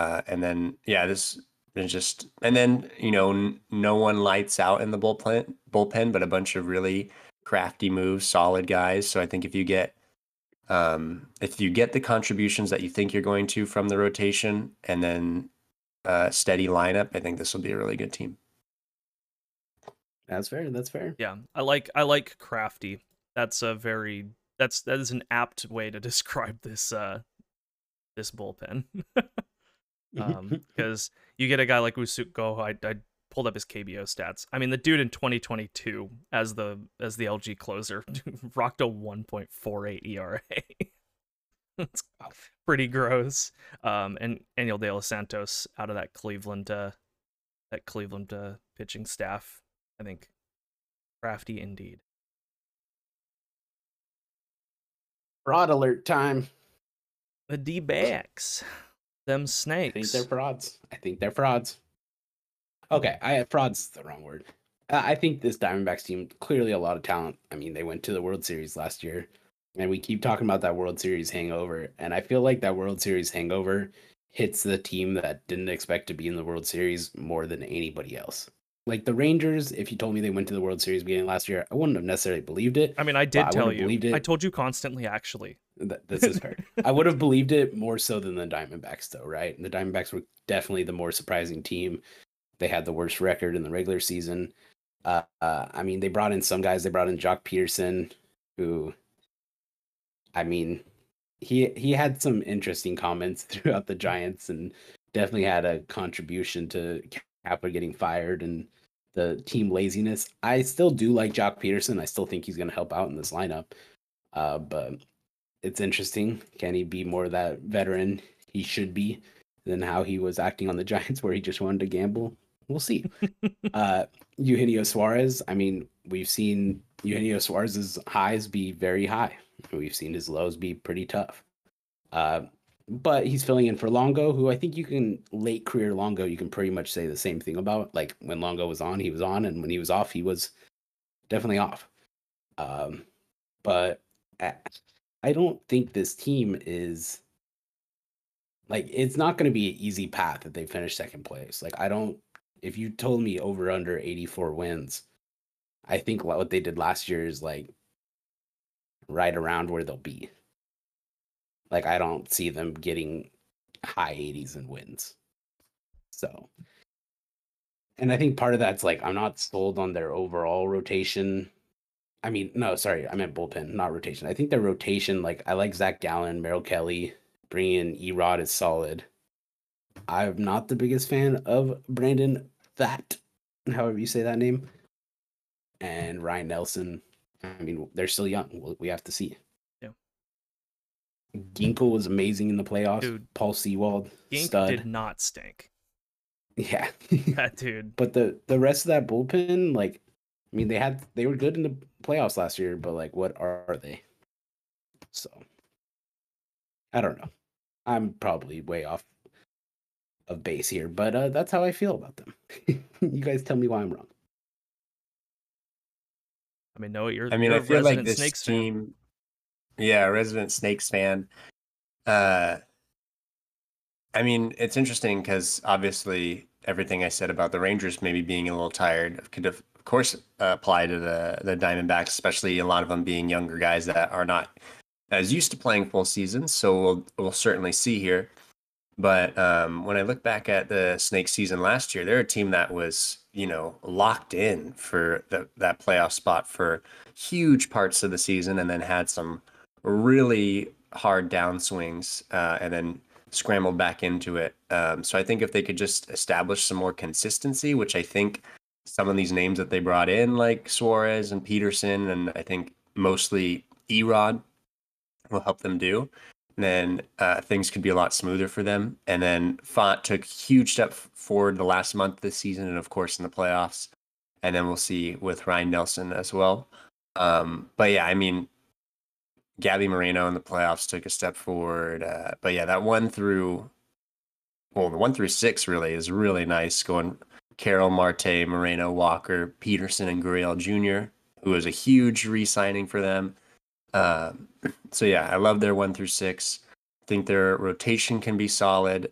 No one lights out in the bullpen, but a bunch of really crafty moves, solid guys. So I think if you get the contributions that you think you're going to from the rotation and then steady lineup, I think this will be a really good team. That's fair. Yeah, I like crafty. That is an apt way to describe this this bullpen. Because you get a guy like Usuko. I pulled up his KBO stats. The dude in 2022 as the LG closer rocked a 1.48 ERA. It's pretty gross. And Neil De Los Santos out of that Cleveland that Cleveland pitching staff. I think crafty indeed. Fraud alert time. The D-backs, them snakes. I think they're frauds. Okay, frauds is the wrong word. I think this Diamondbacks team, clearly a lot of talent. I mean, they went to the World Series last year, and we keep talking about that World Series hangover. And I feel like that World Series hangover hits the team that didn't expect to be in the World Series more than anybody else. Like the Rangers, if you told me they went to the World Series beginning last year, I wouldn't have necessarily believed it. I mean, I did tell you. Believed it. I told you constantly, actually. This is fair. I would have believed it more so than the Diamondbacks, though, right? And the Diamondbacks were definitely the more surprising team. They had the worst record in the regular season. I mean, they brought in some guys. They brought in Jock Peterson, who, I mean, he had some interesting comments throughout the Giants and definitely had a contribution to Kapler getting fired and the team laziness. I still do like Jock Peterson. I still think he's going to help out in this lineup. But it's interesting. Can he be more that veteran he should be than how he was acting on the Giants where he just wanted to gamble? We'll see. Eugenio Suarez. I mean, we've seen Eugenio Suarez's highs be very high. We've seen his lows be pretty tough. But he's filling in for Longo, who I think you can, late career Longo, you can pretty much say the same thing about. Like when Longo was on, he was on, and when he was off, he was definitely off. But I don't think this team is, like, it's not going to be an easy path that they finish second place. Like, if you told me over under 84 wins, I think what they did last year is like right around where they'll be. Like, I don't see them getting high 80s in wins. So, and I think part of that's like, I'm not sold on their overall rotation. I mean, no, sorry, I meant bullpen, not rotation. I think their rotation, like, I like Zach Gallen, Merrill Kelly, bringing in Erod is solid. I'm not the biggest fan of Brandon That, however you say that name, and Ryan Nelson. I mean, they're still young. We have to see. Yeah. Ginkel was amazing in the playoffs. Dude, Paul Sewald, Gink stud. did not stink. Yeah. That dude. But the rest of that bullpen, like, I mean, they were good in the playoffs last year, but like, what are they? So, I don't know. I'm probably way off of base here, but that's how I feel about them. You guys tell me why I'm wrong. I mean, no, you're. I mean, you're I feel like resident this Snakes team, yeah, resident Snakes fan. I mean, it's interesting because obviously everything I said about the Rangers maybe being a little tired could of course apply to the Diamondbacks, especially a lot of them being younger guys that are not as used to playing full seasons. So we'll certainly see here. But when I look back at the Snake season last year, they're a team that was, locked in for that playoff spot for huge parts of the season, and then had some really hard downswings, and then scrambled back into it. So I think if they could just establish some more consistency, which I think some of these names that they brought in, like Suarez and Peterson, and I think mostly Erod, will help them do, then things could be a lot smoother for them. And then Font took a huge step forward the last month this season, and of course in the playoffs. And then we'll see with Ryan Nelson as well. But yeah, I mean, Gabby Moreno in the playoffs took a step forward. But yeah, that the 1 through 6 really is really nice. Going Carroll, Marte, Moreno, Walker, Peterson, and Gurriel Jr., who was a huge re-signing for them. So yeah, I love their 1 through 6. I think their rotation can be solid.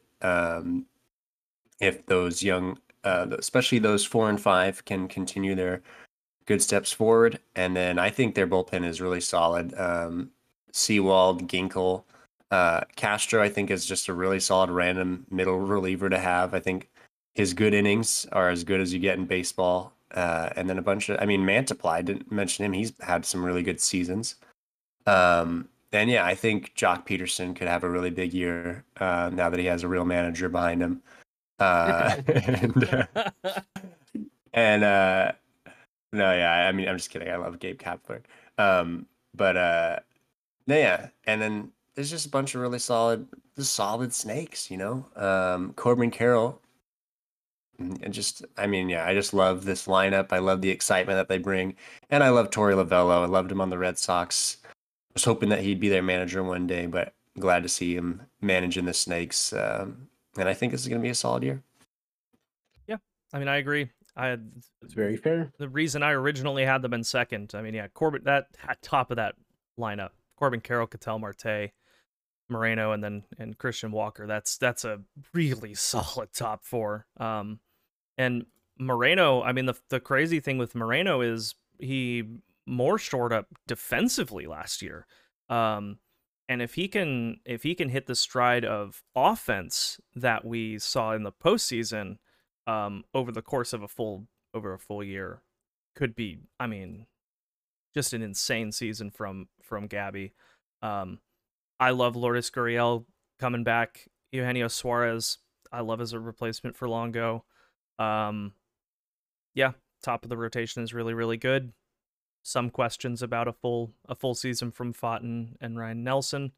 If those young, especially those 4 and 5, can continue their good steps forward. And then I think their bullpen is really solid. Sewald, Ginkel, Castro, I think, is just a really solid random middle reliever to have. I think his good innings are as good as you get in baseball. And then Mantiply, I didn't mention him. He's had some really good seasons. And yeah, I think Jock Peterson could have a really big year now that he has a real manager behind him. No, yeah, I mean, I'm just kidding. I love Gabe Kapler. Yeah, and then there's just a bunch of really solid Snakes, Corbin Carroll. And just, I mean, yeah, I just love this lineup. I love the excitement that they bring. And I love Torey Lovello. I loved him on the Red Sox. I was hoping that he'd be their manager one day, but glad to see him managing the Snakes. And I think this is going to be a solid year. Yeah, I mean, I agree. It's very fair. The reason I originally had them in second, I mean, yeah, Corbin, that at top of that lineup, Corbin Carroll, Ketel Marte, Moreno, and Christian Walker. That's a really solid top four. And Moreno, I mean, the crazy thing with Moreno is he more shored up defensively last year. And if he can hit the stride of offense that we saw in the postseason, over the course of a full year, could be, I mean, just an insane season from Gabby. I love Lourdes Gurriel coming back. Eugenio Suarez, I love as a replacement for Longo. Yeah, top of the rotation is really, really good. Some questions about a full season from Fott and Ryan Nelson.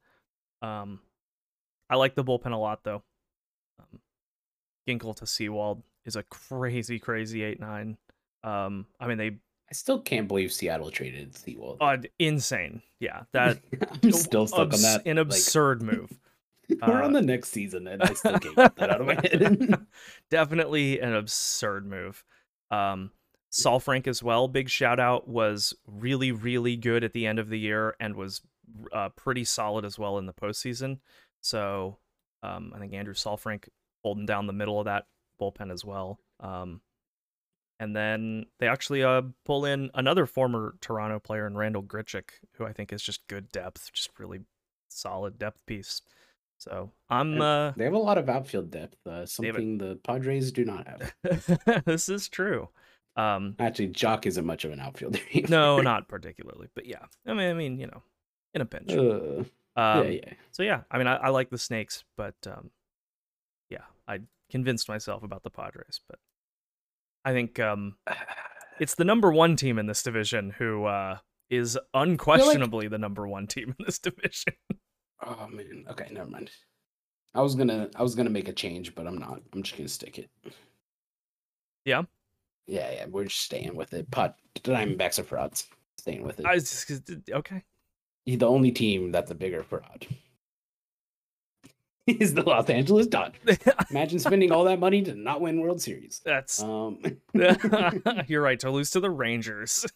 I like the bullpen a lot though. Ginkel to Seawald is a crazy 8-9. I mean, I still can't believe Seattle traded Seawald. Insane. Yeah, that I'm still stuck on that. An absurd move. We're on the next season, and I still can't get that out of my head. Definitely an absurd move. Saul Frank as well, big shout out, was really, really good at the end of the year and was pretty solid as well in the postseason. So I think Andrew Saul Frank holding down the middle of that bullpen as well. And then they actually pull in another former Toronto player in Randall Grichuk, who I think is just good depth, just really solid depth piece. So they have a lot of outfield depth, something the Padres do not have. This is true. Actually, Jock isn't much of an outfielder either. No, not particularly, but yeah. I mean, you know, in a pinch. Yeah. So yeah, I mean, I like the Snakes, but yeah, I convinced myself about the Padres, but I think it's the number one team in this division who is unquestionably the number one team in this division. Oh man. Okay, never mind. I was gonna make a change, but I'm not. I'm just gonna stick it. Yeah. Yeah. We're just staying with it. Diamondbacks are frauds. Staying with it. Okay. The only team that's a bigger fraud is the Los Angeles Dodgers. Imagine spending all that money to not win World Series. That's you're right, to lose to the Rangers.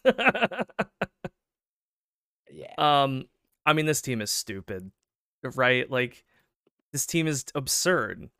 Yeah. I mean, this team is stupid, right? Like, this team is absurd.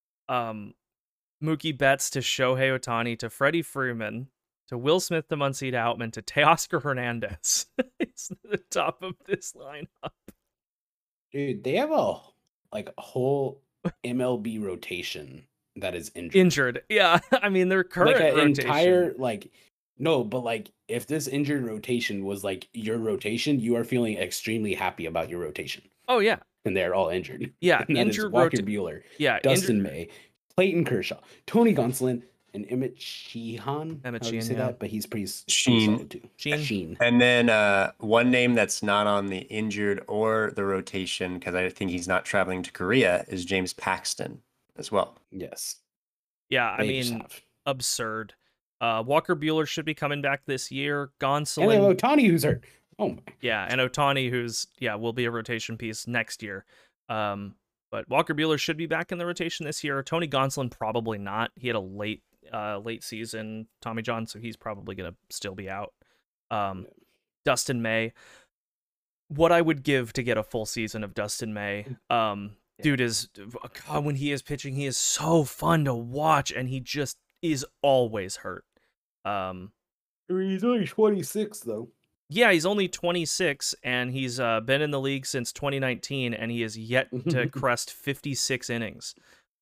Mookie Betts to Shohei Ohtani to Freddie Freeman to Will Smith to Muncy to Outman to Teoscar Hernandez. It's the top of this lineup. Dude, they have a whole MLB rotation that is injured. Injured, yeah. I mean, their current like an rotation. entire no, but if this injured rotation was like your rotation, you are feeling extremely happy about your rotation. Oh yeah, and they're all injured. Yeah, and injured Walker Buehler. Yeah, Dustin May, Clayton Kershaw, Tony Gonsolin, and Emmett Sheehan. Emmett Sheehan, say that, but he's pretty Sheen. too. Sheen. And then one name that's not on the injured or the rotation, because I think he's not traveling to Korea, is James Paxton as well. Yes. Yeah, I mean, absurd. Walker Buehler should be coming back this year. Gonsolin. And Ohtani, who's hurt. Oh my. Yeah, and Ohtani, who's will be a rotation piece next year. But Walker Buehler should be back in the rotation this year. Tony Gonsolin probably not. He had a late season Tommy John, so he's probably gonna still be out. Dustin May. What I would give to get a full season of Dustin May. Dude is, God, when he is pitching, he is so fun to watch, and he just is always hurt. He's only 26 though. Yeah, he's only 26, and he's been in the league since 2019, and he has yet to crest 56 innings.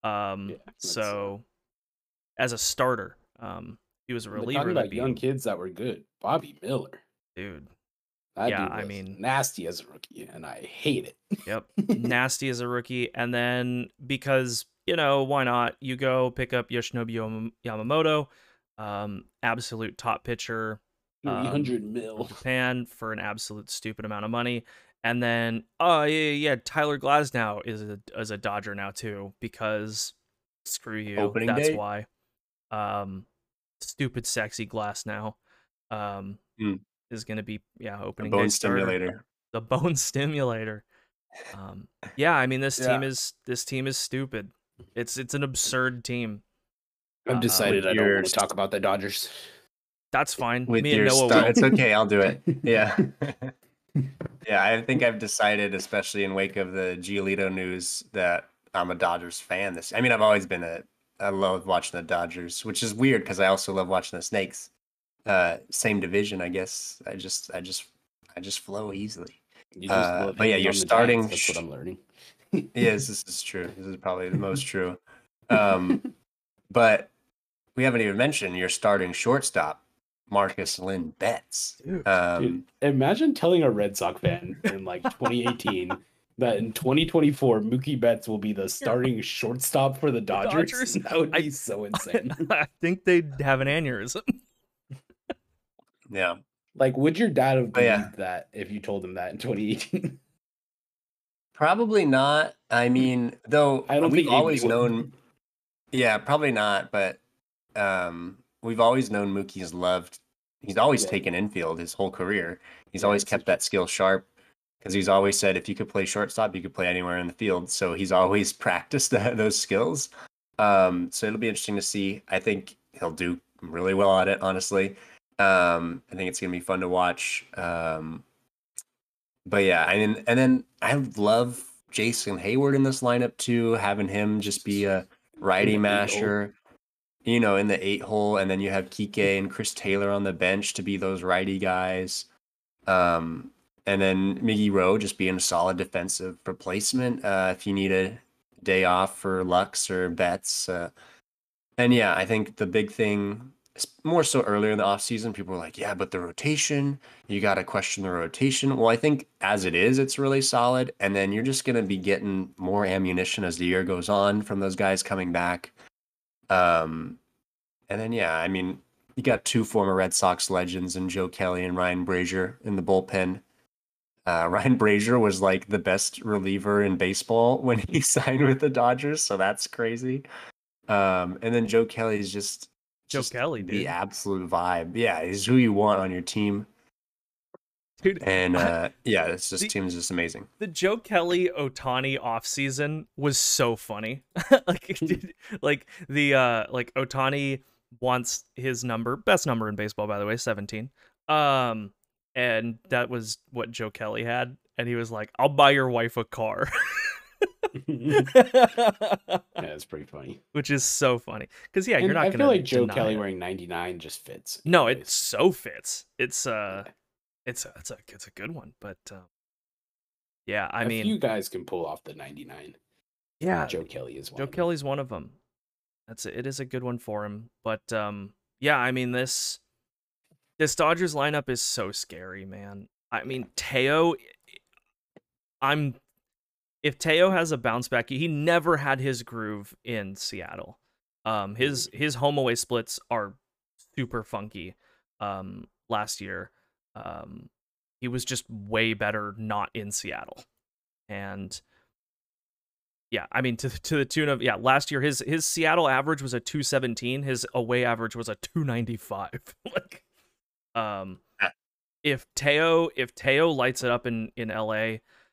So, as a starter, he was a reliever. Talking about young kids that were good. Bobby Miller, dude. That dude was nasty as a rookie, and I hate it. Yep, nasty as a rookie, and then because why not? You go pick up Yoshinobu Yamamoto, absolute top pitcher. 300 mil Japan for an absolute stupid amount of money, and then Tyler Glasnow is a Dodger now too, because screw you. Opening That's day? why. Stupid sexy Glass now. Mm. Is going to be A opening bone day starter. stimulator. The bone stimulator. Yeah, I mean this Yeah. team is stupid. It's an absurd team. I've decided with I don't your want to talk about the Dodgers. That's fine. With Me and your Noah star, will. it's okay. I'll do it. Yeah. Yeah, I think I've decided, especially in wake of the Giolito news, that I'm a Dodgers fan. I mean, I've always been I love watching the Dodgers, which is weird because I also love watching the Snakes. Same division, I guess. I just flow easily. You just love But yeah, hating you're on the starting. Giants, that's what I'm learning. Yes, this is true. This is probably the most true. But we haven't even mentioned your starting shortstop, Marcus Lynn Betts. Dude, imagine telling a Red Sox fan in like 2018 that in 2024 Mookie Betts will be the starting shortstop for the Dodgers. That would be so insane. I think they'd have an aneurysm. Yeah. Like, would your dad have But yeah. believed that if you told him that in 2018? Probably not. I mean, though I don't we've think always AB would. known. Yeah, probably not. But we've always known Mookie's loved. He's always Yeah. taken infield his whole career. He's Yeah, always it's kept that skill sharp because he's always said if you could play shortstop, you could play anywhere in the field. So he's always practiced those skills. So it'll be interesting to see. I think he'll do really well at it, honestly. I think it's gonna be fun to watch. But yeah, and then I love Jason Hayward in this lineup too, having him just be a righty In the 8-hole. masher, in the 8-hole, and then you have Kike and Chris Taylor on the bench to be those righty guys. And then Miggy Rowe just being a solid defensive replacement if you need a day off for Lux or Betts. And yeah, I think the big thing, more so earlier in the offseason, people were like, yeah, but the rotation, you got to question the rotation. Well, I think as it is, it's really solid. And then you're just going to be getting more ammunition as the year goes on from those guys coming back. And then, yeah, I mean, you got two former Red Sox legends in Joe Kelly and Ryan Brazier in the bullpen. Ryan Brazier was like the best reliever in baseball when he signed with the Dodgers. So that's crazy. And then Joe Kelly is just Kelly, the dude. absolute vibe. Yeah, he's who you want on your team. Dude, And yeah, this team is just amazing. The Joe Kelly Ohtani offseason was so funny. Like Ohtani wants his number, best number in baseball, by the way, 17. And that was what Joe Kelly had, and he was like, "I'll buy your wife a car." Yeah, it's pretty funny. Which is so funny because you're not. I gonna feel like Joe deny Kelly it. wearing 99 just fits. No, it so fits. It's a good one, but yeah, I mean, you guys can pull off the 99. yeah, Joe Kelly is one. Joe of them. Kelly's one of them. It is a good one for him, but yeah, I mean this Dodgers lineup is so scary, man. I mean Teo, if Teo has a bounce back, he never had his groove in Seattle. His home away splits are super funky. Last year, he was just way better not in Seattle, and yeah, I mean to the tune of last year his Seattle average was a 217, his away average was a 295. Like, if Teo lights it up in LA,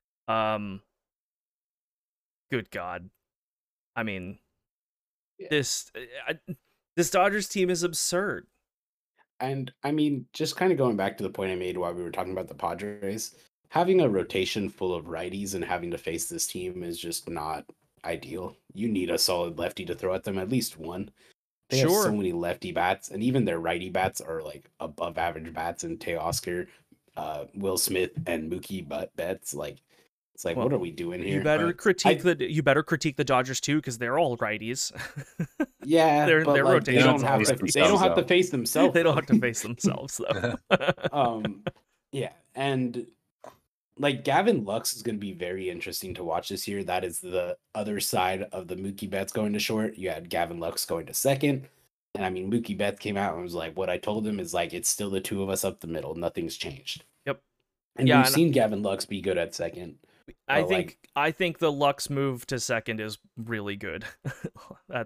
good God, I mean, this Dodgers team is absurd. And I mean, just kind of going back to the point I made while we were talking about the Padres, having a rotation full of righties and having to face this team is just not ideal. You need a solid lefty to throw at them, at least one. They have so many lefty bats, and even their righty bats are like above average bats. And Teoscar, Will Smith, and Mookie Betts, like it's like, what are we doing here? You better critique the Dodgers too, because they're all righties. Yeah, their like, rotation. They don't have to face themselves. They don't have to face themselves though. Yeah, and like Gavin Lux is going to be very interesting to watch this year. That is the other side of the Mookie Betts going to short. You had Gavin Lux going to second. And I mean, Mookie Betts came out and was like, what I told him is like, it's still the two of us up the middle. Nothing's changed. Yep. And we've seen Gavin Lux be good at second. I think the Lux move to second is really good. That's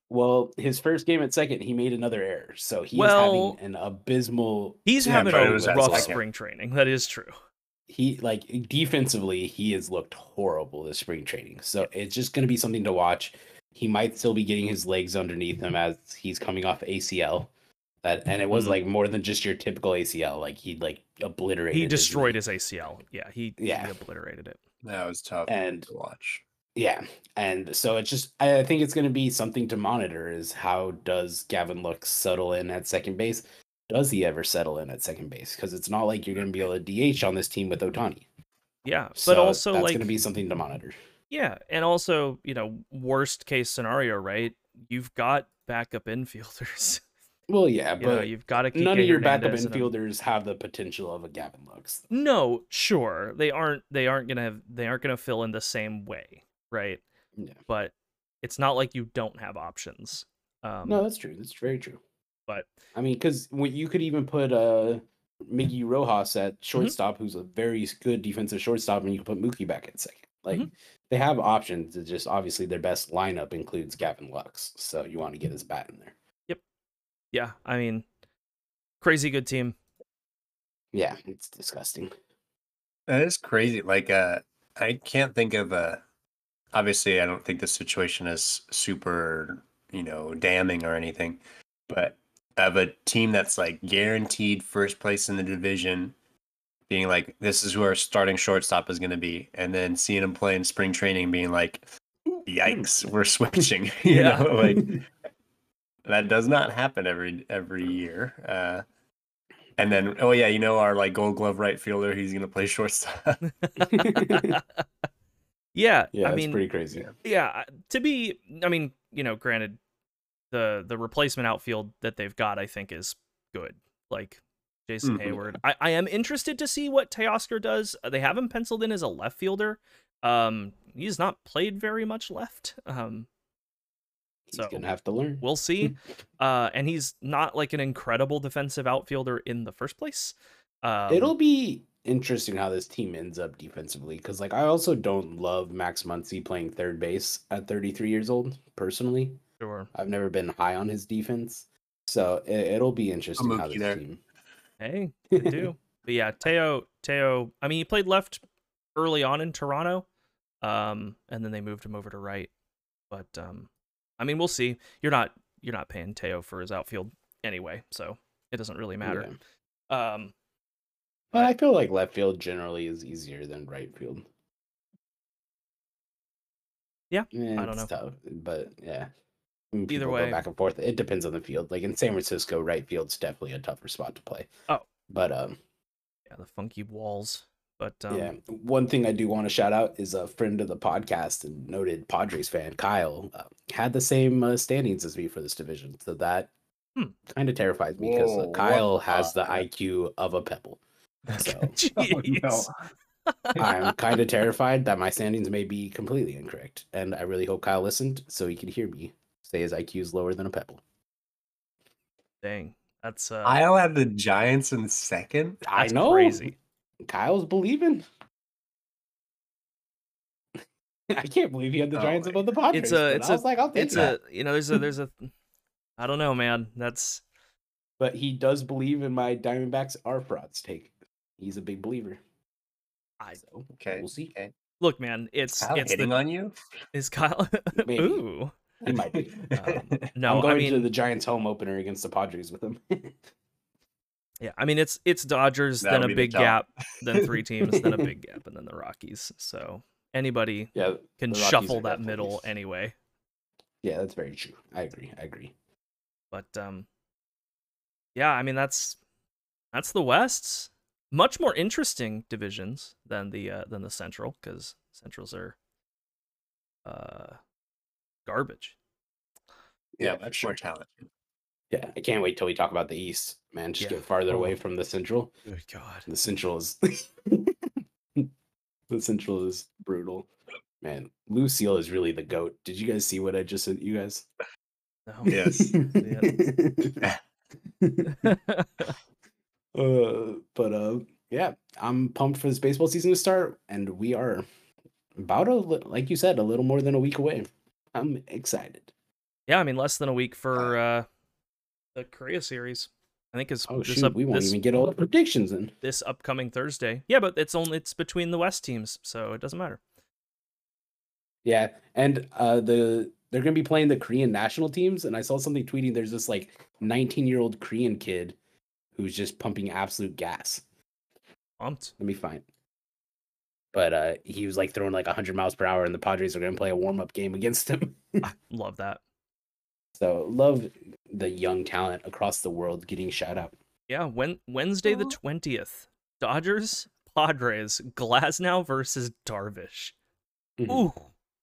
Well, his first game at second, he made another error, so he is Well, having an abysmal. He's Yeah, having but it a was at rough second. spring training. That is true. He like defensively, he has looked horrible this spring training. So it's just going to be something to watch. He might still be getting his legs underneath him as he's coming off ACL. And it was like more than just your typical ACL. Like he like obliterated. He his destroyed knee. his ACL. Yeah, he obliterated it. That was tough And to watch. yeah, and so it's just I think it's going to be something to monitor. Is how does Gavin Lux settle in at second base? Does he ever settle in at second base? Because it's not like you're going to be able to DH on this team with Otani. Yeah, but So also that's like going to be something to monitor. yeah, and also worst case scenario, right? You've got backup infielders. Well, yeah, but you've got to none of your backup infielders have the potential of a Gavin Lux. No, sure, they aren't gonna fill in the same way, right? Yeah. But it's not like you don't have options. No, that's true. That's very true. But I mean, because you could even put Miggy Rojas at shortstop, who's a very good defensive shortstop, and you can put Mookie back at second. Like they have options. It's just obviously their best lineup includes Gavin Lux, so you want to get his bat in there. Yep. Yeah, I mean, crazy good team. Yeah, it's disgusting. That is crazy. Like, I can't think of obviously, I don't think the situation is super, damning or anything, but of a team that's like guaranteed first place in the division, being like, this is who our starting shortstop is going to be, and then seeing him play in spring training, being like, yikes, we're switching. Like that does not happen every year. And then, our like Gold Glove right fielder, he's gonna play shortstop. Yeah, I mean, pretty crazy. Yeah, granted, the replacement outfield that they've got, I think, is good. Like Jason Hayward. I am interested to see what Teoscar does. They have him penciled in as a left fielder. He's not played very much left. He's gonna have to learn. We'll see. And he's not like an incredible defensive outfielder in the first place. It'll be interesting how this team ends up defensively, because like I also don't love Max Muncy playing third base at 33 years old. Personally, sure, I've never been high on his defense, so it'll be interesting how this team. Hey, I do. But yeah, Teo. I mean, he played left early on in Toronto, and then they moved him over to right. But I mean, we'll see. You're not paying Teo for his outfield anyway, so it doesn't really matter. Yeah. But I feel like left field generally is easier than right field. Yeah, I don't know. Tough, but yeah. Either way, go back and forth. It depends on the field. Like in San Francisco, right field's definitely a tougher spot to play. Oh, but yeah, the funky walls. But yeah, one thing I do want to shout out is a friend of the podcast and noted Padres fan, Kyle, had the same standings as me for this division. So that kind of terrifies me because Kyle has the IQ of a pebble. So I'm kind of terrified that my standings may be completely incorrect, and I really hope Kyle listened so he could hear me say his IQ is lower than a pebble. Dang, that's Kyle had the Giants in second. I know, crazy. Kyle's believing. I can't believe he had the Giants above the Padres. There's a I don't know, man. But he does believe in my Diamondbacks are frauds take. He's a big believer. Okay, we'll see. Okay. Look, man, it's hitting on you. Is Kyle? Maybe. Ooh, he might be. No, I'm going to the Giants home opener against the Padres with him. Yeah, I mean it's Dodgers, then a big gap, then three teams, then a big gap, and then the Rockies. So anybody can shuffle that middle anyway. Yeah, that's very true. I agree. But yeah, I mean that's the West's much more interesting divisions than the Central, because Centrals are garbage. Yeah, that's more talented. Yeah, I can't wait till we talk about the East, man. Just get farther away from the Central. Good God. The Central is the Central is brutal. Man, Lucille is really the GOAT. Did you guys see what I just sent you guys? No. Yes. Yeah, I'm pumped for this baseball season to start, and we are about like you said, a little more than a week away. I'm excited. Yeah, I mean less than a week for the Korea series. I think is Oh shoot, we won't even get all the predictions in. This upcoming Thursday. Yeah, but it's between the West teams, so it doesn't matter. Yeah, and they're gonna be playing the Korean national teams, and I saw something tweeting. There's this like 19-year-old Korean kid who's just pumping absolute gas. Pumped. Let me find. But he was like throwing like 100 miles per hour, and the Padres are gonna play a warm-up game against him. Love that. So love the young talent across the world getting shout out. Yeah, Wednesday the 20th. Dodgers, Padres, Glasnow versus Darvish. Mhm. Ooh.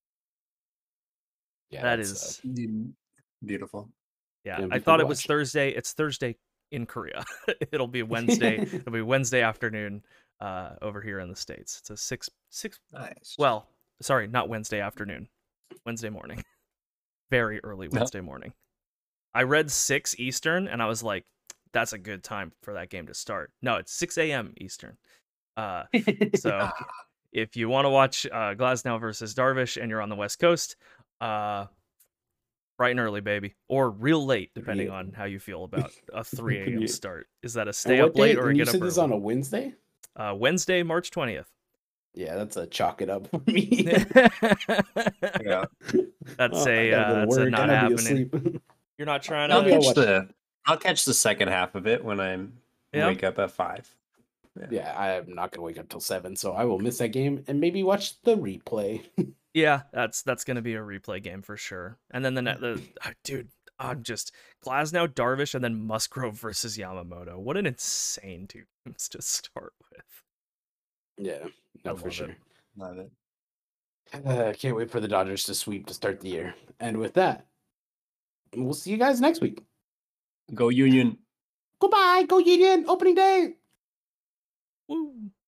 Yeah, That that's, is Beautiful. yeah. gonna be I fun thought to it was watch. Thursday. It's Thursday in Korea. It'll be Wednesday. It'll be Wednesday afternoon over here in the States. It's a six. Nice. Well, sorry, not Wednesday afternoon. Wednesday morning. Very early Wednesday morning. I read 6 Eastern, and I was like, that's a good time for that game to start. No, it's 6 a.m. Eastern. So if you want to watch Glasnow versus Darvish and you're on the West Coast, bright and early, baby. Or real late, depending Yeah. on how you feel about a 3 a.m. Yeah. start. Is that a And stay what up late day? or a And you get up said this early? on a Wednesday? Wednesday, March 20th. Yeah, that's a chalk it up for me. Yeah. That's Oh, I gotta go to that's a work, not and I'll be happening. asleep. You're not trying Maybe I'll to. I'll catch the second half of it when I'm Yeah. wake up at 5. Yeah, I'm not gonna wake up till 7, so I will miss that game and maybe watch the replay. Yeah, that's gonna be a replay game for sure. And then dude, I'm just Glasnow, Darvish, and then Musgrove versus Yamamoto. What an insane 2 games to start with. Yeah, no, for love sure. it. Love it. Can't wait for the Dodgers to sweep to start the year. And with that, we'll see you guys next week. Go Union. Goodbye, go Union, opening day. Woo.